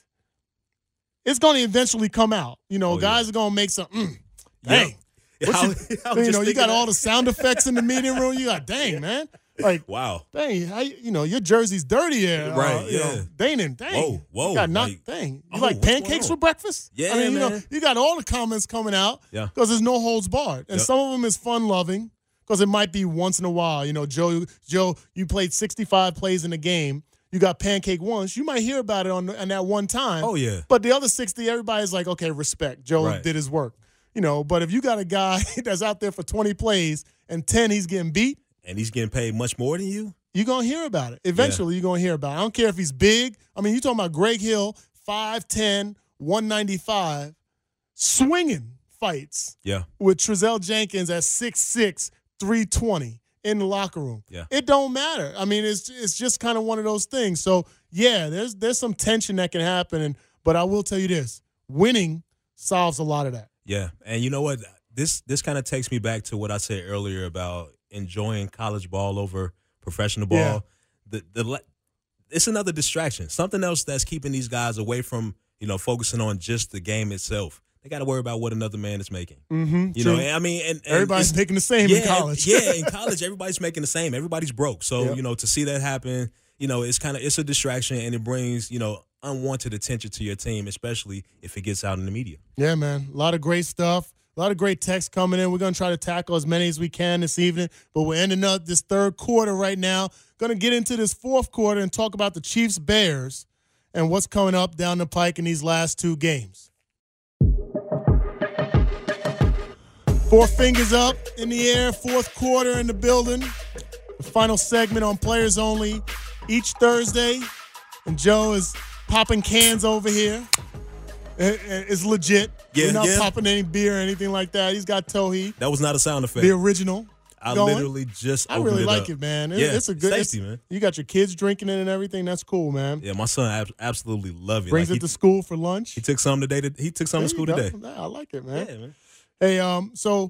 [SPEAKER 3] It's going to eventually come out. You know, oh, guys yeah. are going to make some, mm, dang.
[SPEAKER 4] Yeah.
[SPEAKER 3] How, you, you know, you got all the sound effects in the meeting room. You got, dang, man. Like,
[SPEAKER 4] wow.
[SPEAKER 3] Dang, how, you know, your jersey's dirty here.
[SPEAKER 4] Right,
[SPEAKER 3] uh, you
[SPEAKER 4] yeah.
[SPEAKER 3] know, dang, dang.
[SPEAKER 4] Whoa, whoa.
[SPEAKER 3] You got knocked,
[SPEAKER 4] like,
[SPEAKER 3] dang. You
[SPEAKER 4] oh,
[SPEAKER 3] like pancakes for breakfast?
[SPEAKER 4] Yeah,
[SPEAKER 3] I mean, you
[SPEAKER 4] man.
[SPEAKER 3] know, you got all the comments coming out
[SPEAKER 4] yeah.
[SPEAKER 3] because there's no holds barred. And
[SPEAKER 4] yep.
[SPEAKER 3] some of them is fun-loving because it might be once in a while. You know, Joe, Joe, you played sixty-five plays in a game. You got pancake once. You might hear about it on, on that one time.
[SPEAKER 4] Oh, yeah.
[SPEAKER 3] But the other sixty, everybody's like, okay, respect. Joe
[SPEAKER 4] right.
[SPEAKER 3] did his work. You know, but if you got a guy that's out there for twenty plays and ten he's getting beat.
[SPEAKER 4] And he's getting paid much more than you.
[SPEAKER 3] You're going to hear about it. Eventually, yeah. you're going to hear about it. I don't care if he's big. I mean, you're talking about Greg Hill, five ten, one ninety-five, swinging fights
[SPEAKER 4] yeah.
[SPEAKER 3] with Trezell Jenkins at six six, three twenty. In the locker room.
[SPEAKER 4] Yeah.
[SPEAKER 3] It don't matter. I mean, it's it's just kind of one of those things. So, yeah, there's there's some tension that can happen. And but I will tell you this, winning solves a lot of that.
[SPEAKER 4] Yeah. And you know what? This this kind of takes me back to what I said earlier about enjoying college ball over professional ball.
[SPEAKER 3] Yeah.
[SPEAKER 4] The the it's another distraction. Something else that's keeping these guys away from, you know, focusing on just the game itself. They got to worry about what another man is making.
[SPEAKER 3] Mm-hmm,
[SPEAKER 4] you
[SPEAKER 3] true.
[SPEAKER 4] know, I mean, and, and
[SPEAKER 3] everybody's making the same
[SPEAKER 4] yeah,
[SPEAKER 3] in college.
[SPEAKER 4] yeah, in college, everybody's making the same. Everybody's broke. So,
[SPEAKER 3] yep.
[SPEAKER 4] you know, to see that happen, you know, it's kind of it's a distraction, and it brings, you know, unwanted attention to your team, especially if it gets out in the media.
[SPEAKER 3] Yeah, man, a lot of great stuff. A lot of great texts coming in. We're going to try to tackle as many as we can this evening, but we're ending up this third quarter right now. Going to get into this fourth quarter and talk about the Chiefs-Bears and what's coming up down the pike in these last two games. Four fingers up in the air, fourth quarter in the building. The final segment on Players Only each Thursday. And Joe is popping cans over here. It's legit.
[SPEAKER 4] Yeah,
[SPEAKER 3] We're not
[SPEAKER 4] yeah.
[SPEAKER 3] popping any beer or anything like that. He's got Tohi,
[SPEAKER 4] That was not a sound effect.
[SPEAKER 3] the original.
[SPEAKER 4] I
[SPEAKER 3] going.
[SPEAKER 4] literally just
[SPEAKER 3] I
[SPEAKER 4] opened
[SPEAKER 3] really
[SPEAKER 4] it
[SPEAKER 3] like
[SPEAKER 4] up.
[SPEAKER 3] it, man. It-
[SPEAKER 4] Yeah,
[SPEAKER 3] it's a good.
[SPEAKER 4] safety,
[SPEAKER 3] it's-
[SPEAKER 4] man.
[SPEAKER 3] You got your kids drinking it and everything. That's cool, man.
[SPEAKER 4] Yeah, my son ab- absolutely love it.
[SPEAKER 3] Brings
[SPEAKER 4] Like,
[SPEAKER 3] it to
[SPEAKER 4] he,
[SPEAKER 3] school for lunch.
[SPEAKER 4] he took some today. To, he took some
[SPEAKER 3] There
[SPEAKER 4] to school
[SPEAKER 3] you go.
[SPEAKER 4] today.
[SPEAKER 3] Nah, I like it, man.
[SPEAKER 4] Yeah, man.
[SPEAKER 3] Hey, um, so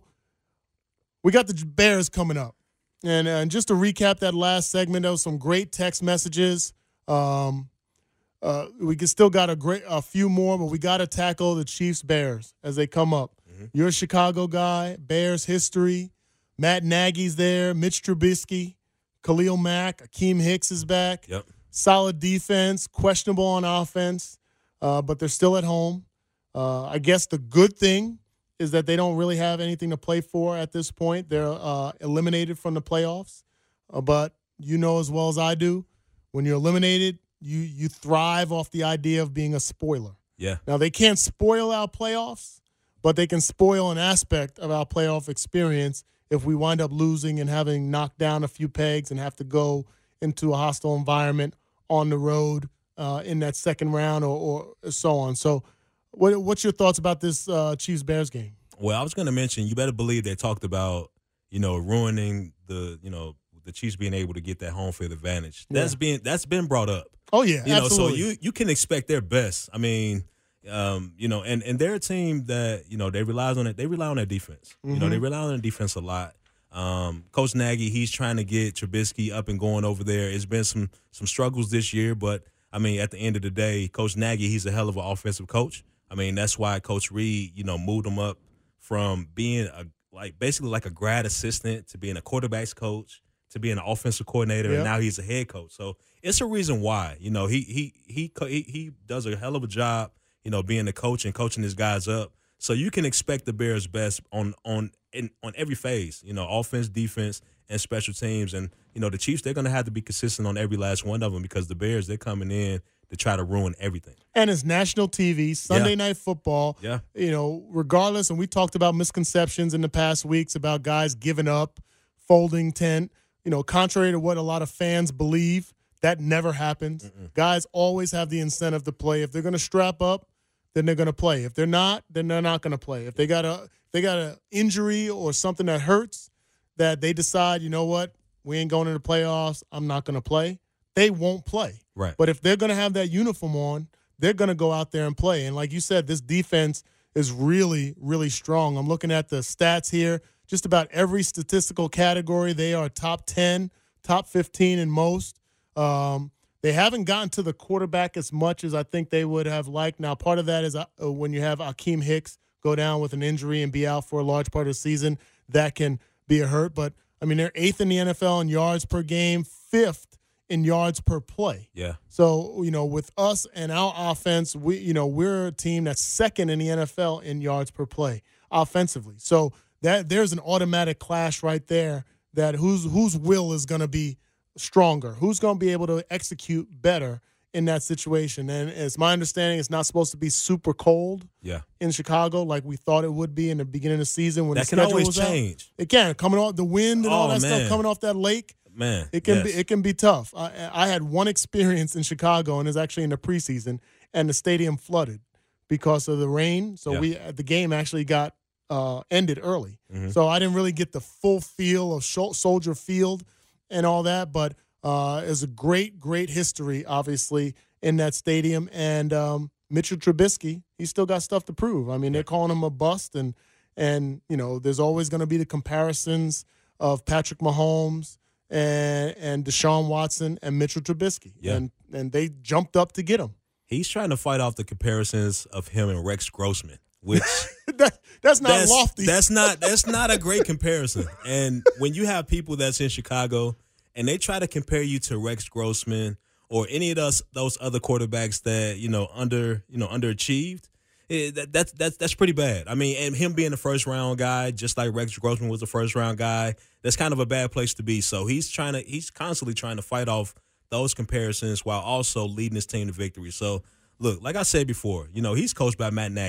[SPEAKER 3] we got the Bears coming up, and, uh, and just to recap that last segment, there was some great text messages. Um, uh, we can still got a great a few more, but we got to tackle the Chiefs Bears as they come up.
[SPEAKER 4] Mm-hmm.
[SPEAKER 3] You're a Chicago guy, Bears history. Matt Nagy's there, Mitch Trubisky, Khalil Mack, Akeem Hicks is back.
[SPEAKER 4] Yep.
[SPEAKER 3] Solid defense, questionable on offense, uh, but they're still at home. Uh, I guess the good thing is that they don't really have anything to play for at this point. They're uh, eliminated from the playoffs. Uh, but you know as well as I do, when you're eliminated, you you thrive off the idea of being a spoiler.
[SPEAKER 4] Yeah.
[SPEAKER 3] Now, they can't spoil our playoffs, but they can spoil an aspect of our playoff experience if we wind up losing and having knocked down a few pegs and have to go into a hostile environment on the road uh, in that second round or, or so on. So what, what's your thoughts about this uh, Chiefs-Bears game?
[SPEAKER 4] Well, I was going to mention, you better believe they talked about, you know, ruining the, you know, the Chiefs being able to get that home field advantage. That's
[SPEAKER 3] Yeah.
[SPEAKER 4] been that's been brought up.
[SPEAKER 3] Oh, yeah,
[SPEAKER 4] You know,
[SPEAKER 3] absolutely.
[SPEAKER 4] so you you can expect their best. I mean, um, you know, and, and they're a team that, you know, they relies on it. They rely on their defense. You know, they rely on their defense a lot. Um, Coach Nagy, he's trying to get Trubisky up and going over there. It's been some some struggles this year, but I mean, at the end of the day, Coach Nagy, he's a hell of an offensive coach. I mean, that's why Coach Reed, you know, moved him up from being a like basically like a grad assistant to being a quarterback's coach to being an offensive coordinator,
[SPEAKER 3] Yep.
[SPEAKER 4] and now he's a head coach. So it's a reason why. You know, he he he he he does a hell of a job, you know, being a coach and coaching his guys up. So you can expect the Bears' best on on in, on every phase, you know, offense, defense, and special teams. And, you know, the Chiefs, they're going to have to be consistent on every last one of them because the Bears, they're coming in to try to ruin everything.
[SPEAKER 3] And it's national T V, Sunday
[SPEAKER 4] Yeah.
[SPEAKER 3] Night Football.
[SPEAKER 4] Yeah.
[SPEAKER 3] You know, regardless, and we talked about misconceptions in the past weeks about guys giving up, folding tent. You know, contrary to what a lot of fans believe, that never happens.
[SPEAKER 4] Mm-mm.
[SPEAKER 3] Guys always have the incentive to play. If they're going to strap up, then they're going to play. If they're not, then they're not going to play. If they got a if they got an injury or something that hurts, that they decide, you know what, we ain't going to the playoffs, I'm not going to play, they won't play.
[SPEAKER 4] Right.
[SPEAKER 3] But if they're going to have that uniform on, they're going to go out there and play. And like you said, this defense is really, really strong. I'm looking at the stats here. Just about every statistical category, they are top ten, top fifteen in most. Um, they haven't gotten to the quarterback as much as I think they would have liked. Now, part of that is uh, when you have Akeem Hicks go down with an injury and be out for a large part of the season, that can be a hurt. But, I mean, they're eighth in the N F L in yards per game, fifth in yards per play.
[SPEAKER 4] Yeah.
[SPEAKER 3] So, you know, with us and our offense, we, you know, we're a team that's second in the N F L in yards per play offensively. So that there's an automatic clash right there that whose whose will is going to be stronger, who's going to be able to execute better in that situation. And it's my understanding it's not supposed to be super cold
[SPEAKER 4] Yeah.
[SPEAKER 3] in Chicago like we thought it would be in the beginning of the season when
[SPEAKER 4] That
[SPEAKER 3] the
[SPEAKER 4] can
[SPEAKER 3] schedule
[SPEAKER 4] always
[SPEAKER 3] was out.
[SPEAKER 4] change.
[SPEAKER 3] It can, coming off the wind and all
[SPEAKER 4] Oh,
[SPEAKER 3] that
[SPEAKER 4] man.
[SPEAKER 3] stuff coming off that lake.
[SPEAKER 4] Man.
[SPEAKER 3] It can
[SPEAKER 4] yes.
[SPEAKER 3] be it can be tough. I, I had one experience in Chicago, and it's actually in the preseason, and the stadium flooded because of the rain. So
[SPEAKER 4] Yeah.
[SPEAKER 3] we the game actually got uh, ended early.
[SPEAKER 4] Mhm.
[SPEAKER 3] So I didn't really get the full feel of Sho- Soldier Field and all that, but uh, it's a great, great history, obviously, in that stadium. And um, Mitchell Trubisky, he's still got stuff to prove. I mean, they're calling him a bust, and and you know, there's always going to be the comparisons of Patrick Mahomes and and Deshaun Watson and Mitchell Trubisky.
[SPEAKER 4] Yeah.
[SPEAKER 3] And and they jumped up to get him.
[SPEAKER 4] He's trying to fight off the comparisons of him and Rex Grossman, which
[SPEAKER 3] that, that's not
[SPEAKER 4] that's,
[SPEAKER 3] lofty.
[SPEAKER 4] That's not that's not a great comparison. And when you have people that's in Chicago and they try to compare you to Rex Grossman or any of those those other quarterbacks that you know under you know underachieved, it, that, that's that's that's pretty bad. I mean, and him being a first round guy, just like Rex Grossman was a first round guy, that's kind of a bad place to be. So he's trying to he's constantly trying to fight off those comparisons while also leading his team to victory. So look, like I said before, you know he's coached by Matt Nagy.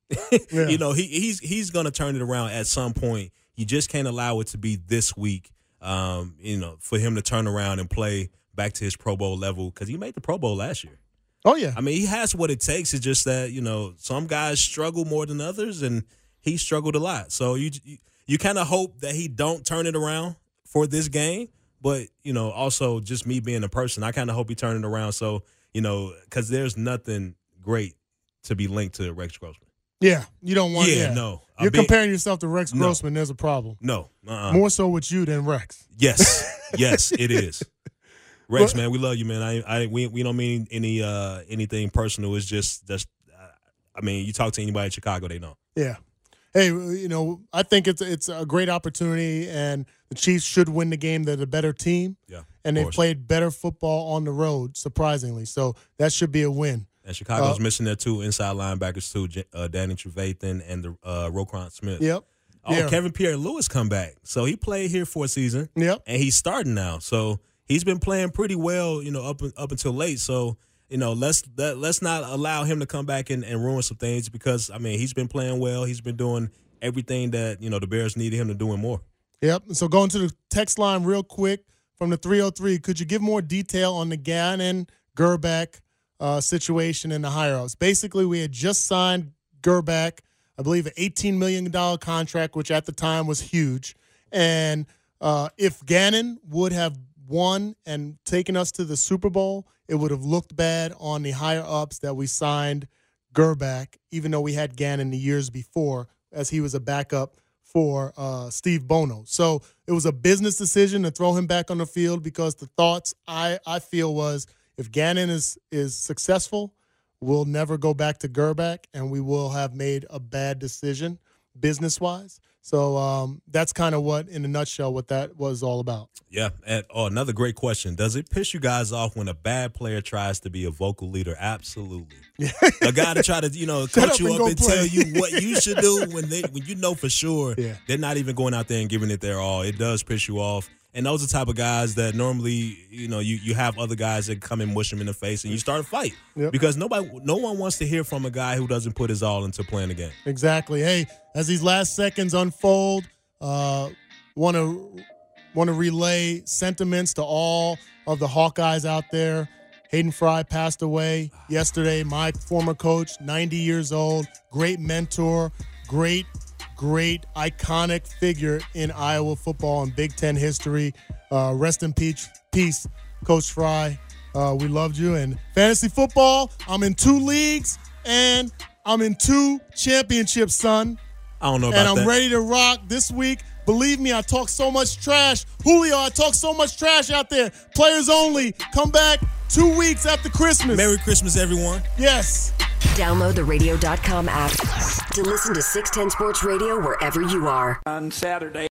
[SPEAKER 3] Yeah.
[SPEAKER 4] You know, he he's he's going to turn it around at some point. You just can't allow it to be this week, um, you know, for him to turn around and play back to his Pro Bowl level, because he made the Pro Bowl last year.
[SPEAKER 3] Oh, yeah.
[SPEAKER 4] I mean, he has what it takes. It's just that, you know, some guys struggle more than others, and he struggled a lot. So you you, you kind of hope that he don't turn it around for this game. But, you know, also just me being a person, I kind of hope he turn it around. So, you know, because there's nothing great to be linked to Rex Grossman.
[SPEAKER 3] Yeah, you don't want.
[SPEAKER 4] Yeah,
[SPEAKER 3] Yeah,
[SPEAKER 4] no.
[SPEAKER 3] You're
[SPEAKER 4] being,
[SPEAKER 3] comparing yourself to Rex
[SPEAKER 4] No.
[SPEAKER 3] Grossman. There's a problem.
[SPEAKER 4] No. Uh-uh.
[SPEAKER 3] More so with you than Rex.
[SPEAKER 4] Yes. Yes, it is. Rex,
[SPEAKER 3] Well-
[SPEAKER 4] man, we love you, man. I, I, we, we don't mean any, uh, anything personal. It's just, just, uh, I mean, you talk to anybody in Chicago, they know.
[SPEAKER 3] Yeah. Hey, you know, I think it's it's a great opportunity, and the Chiefs should win the game. They're the better team,
[SPEAKER 4] Yeah.
[SPEAKER 3] and
[SPEAKER 4] of
[SPEAKER 3] they
[SPEAKER 4] course.
[SPEAKER 3] played better football on the road, surprisingly. So that should be a win.
[SPEAKER 4] And Chicago's
[SPEAKER 3] Uh,
[SPEAKER 4] missing their two inside linebackers too, J- uh, Danny Trevathan and the uh, Roquan Smith.
[SPEAKER 3] Yep.
[SPEAKER 4] Oh,
[SPEAKER 3] Yeah.
[SPEAKER 4] Kevin Pierre-Louis come back. So he played here for a season.
[SPEAKER 3] Yep.
[SPEAKER 4] And he's starting now. So he's been playing pretty well, you know, up up until late. So, you know, let's that, let's not allow him to come back and, and ruin some things, because, I mean, he's been playing well. He's been doing everything that, you know, the Bears needed him to do and more.
[SPEAKER 3] Yep. So going to the text line real quick from the three oh three, could you give more detail on the Gannon Gerback uh, situation in the higher-ups? Basically, we had just signed Gerback, I believe, an eighteen million dollars contract, which at the time was huge. And uh, if Gannon would have won and taken us to the Super Bowl, it would have looked bad on the higher-ups that we signed Gerback, even though we had Gannon the years before, as he was a backup for uh, Steve Bono. So it was a business decision to throw him back on the field, because the thoughts I, I feel was, if Gannon is is successful, we'll never go back to Gerback, and we will have made a bad decision business-wise. So um, that's kind of what, in a nutshell, what that was all about.
[SPEAKER 4] Yeah. And oh, another great question. Does it piss you guys off when a bad player tries to be a vocal leader? Absolutely. A guy to try to, you know,
[SPEAKER 3] Shut
[SPEAKER 4] coach
[SPEAKER 3] up
[SPEAKER 4] you
[SPEAKER 3] and
[SPEAKER 4] up
[SPEAKER 3] go
[SPEAKER 4] and
[SPEAKER 3] play.
[SPEAKER 4] tell you what you should do when they when you know for sure
[SPEAKER 3] Yeah.
[SPEAKER 4] they're not even going out there and giving it their all. It does piss you off. And those are the type of guys that normally, you know, you, you have other guys that come and mush them in the face, and you start a fight.
[SPEAKER 3] Yep.
[SPEAKER 4] Because nobody, no one wants to hear from a guy who doesn't put his all into playing the game.
[SPEAKER 3] Exactly. Hey, as these last seconds unfold, uh, want to want to relay sentiments to all of the Hawkeyes out there. Hayden Fry passed away yesterday. My former coach, ninety years old, great mentor, great, great, iconic figure in Iowa football and Big Ten history. Uh, rest in peace, peace, Coach Fry. Uh, we loved you. And fantasy football, I'm in two leagues, and I'm in two championships, son.
[SPEAKER 4] I don't know about
[SPEAKER 3] And I'm
[SPEAKER 4] that.
[SPEAKER 3] ready to rock this week. Believe me, I talk so much trash. Julio, I talk so much trash out there. Players only. Come back two weeks after Christmas.
[SPEAKER 4] Merry Christmas, everyone.
[SPEAKER 3] Yes.
[SPEAKER 7] Download the radio dot com app to listen to six ten Sports Radio wherever you are.
[SPEAKER 8] On Saturday.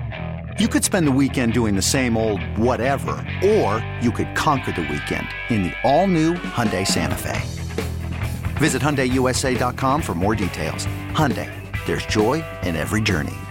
[SPEAKER 9] You could spend the weekend doing the same old whatever, or you could conquer the weekend in the all-new Hyundai Santa Fe. Visit Hyundai U S A dot com for more details. Hyundai, there's joy in every journey.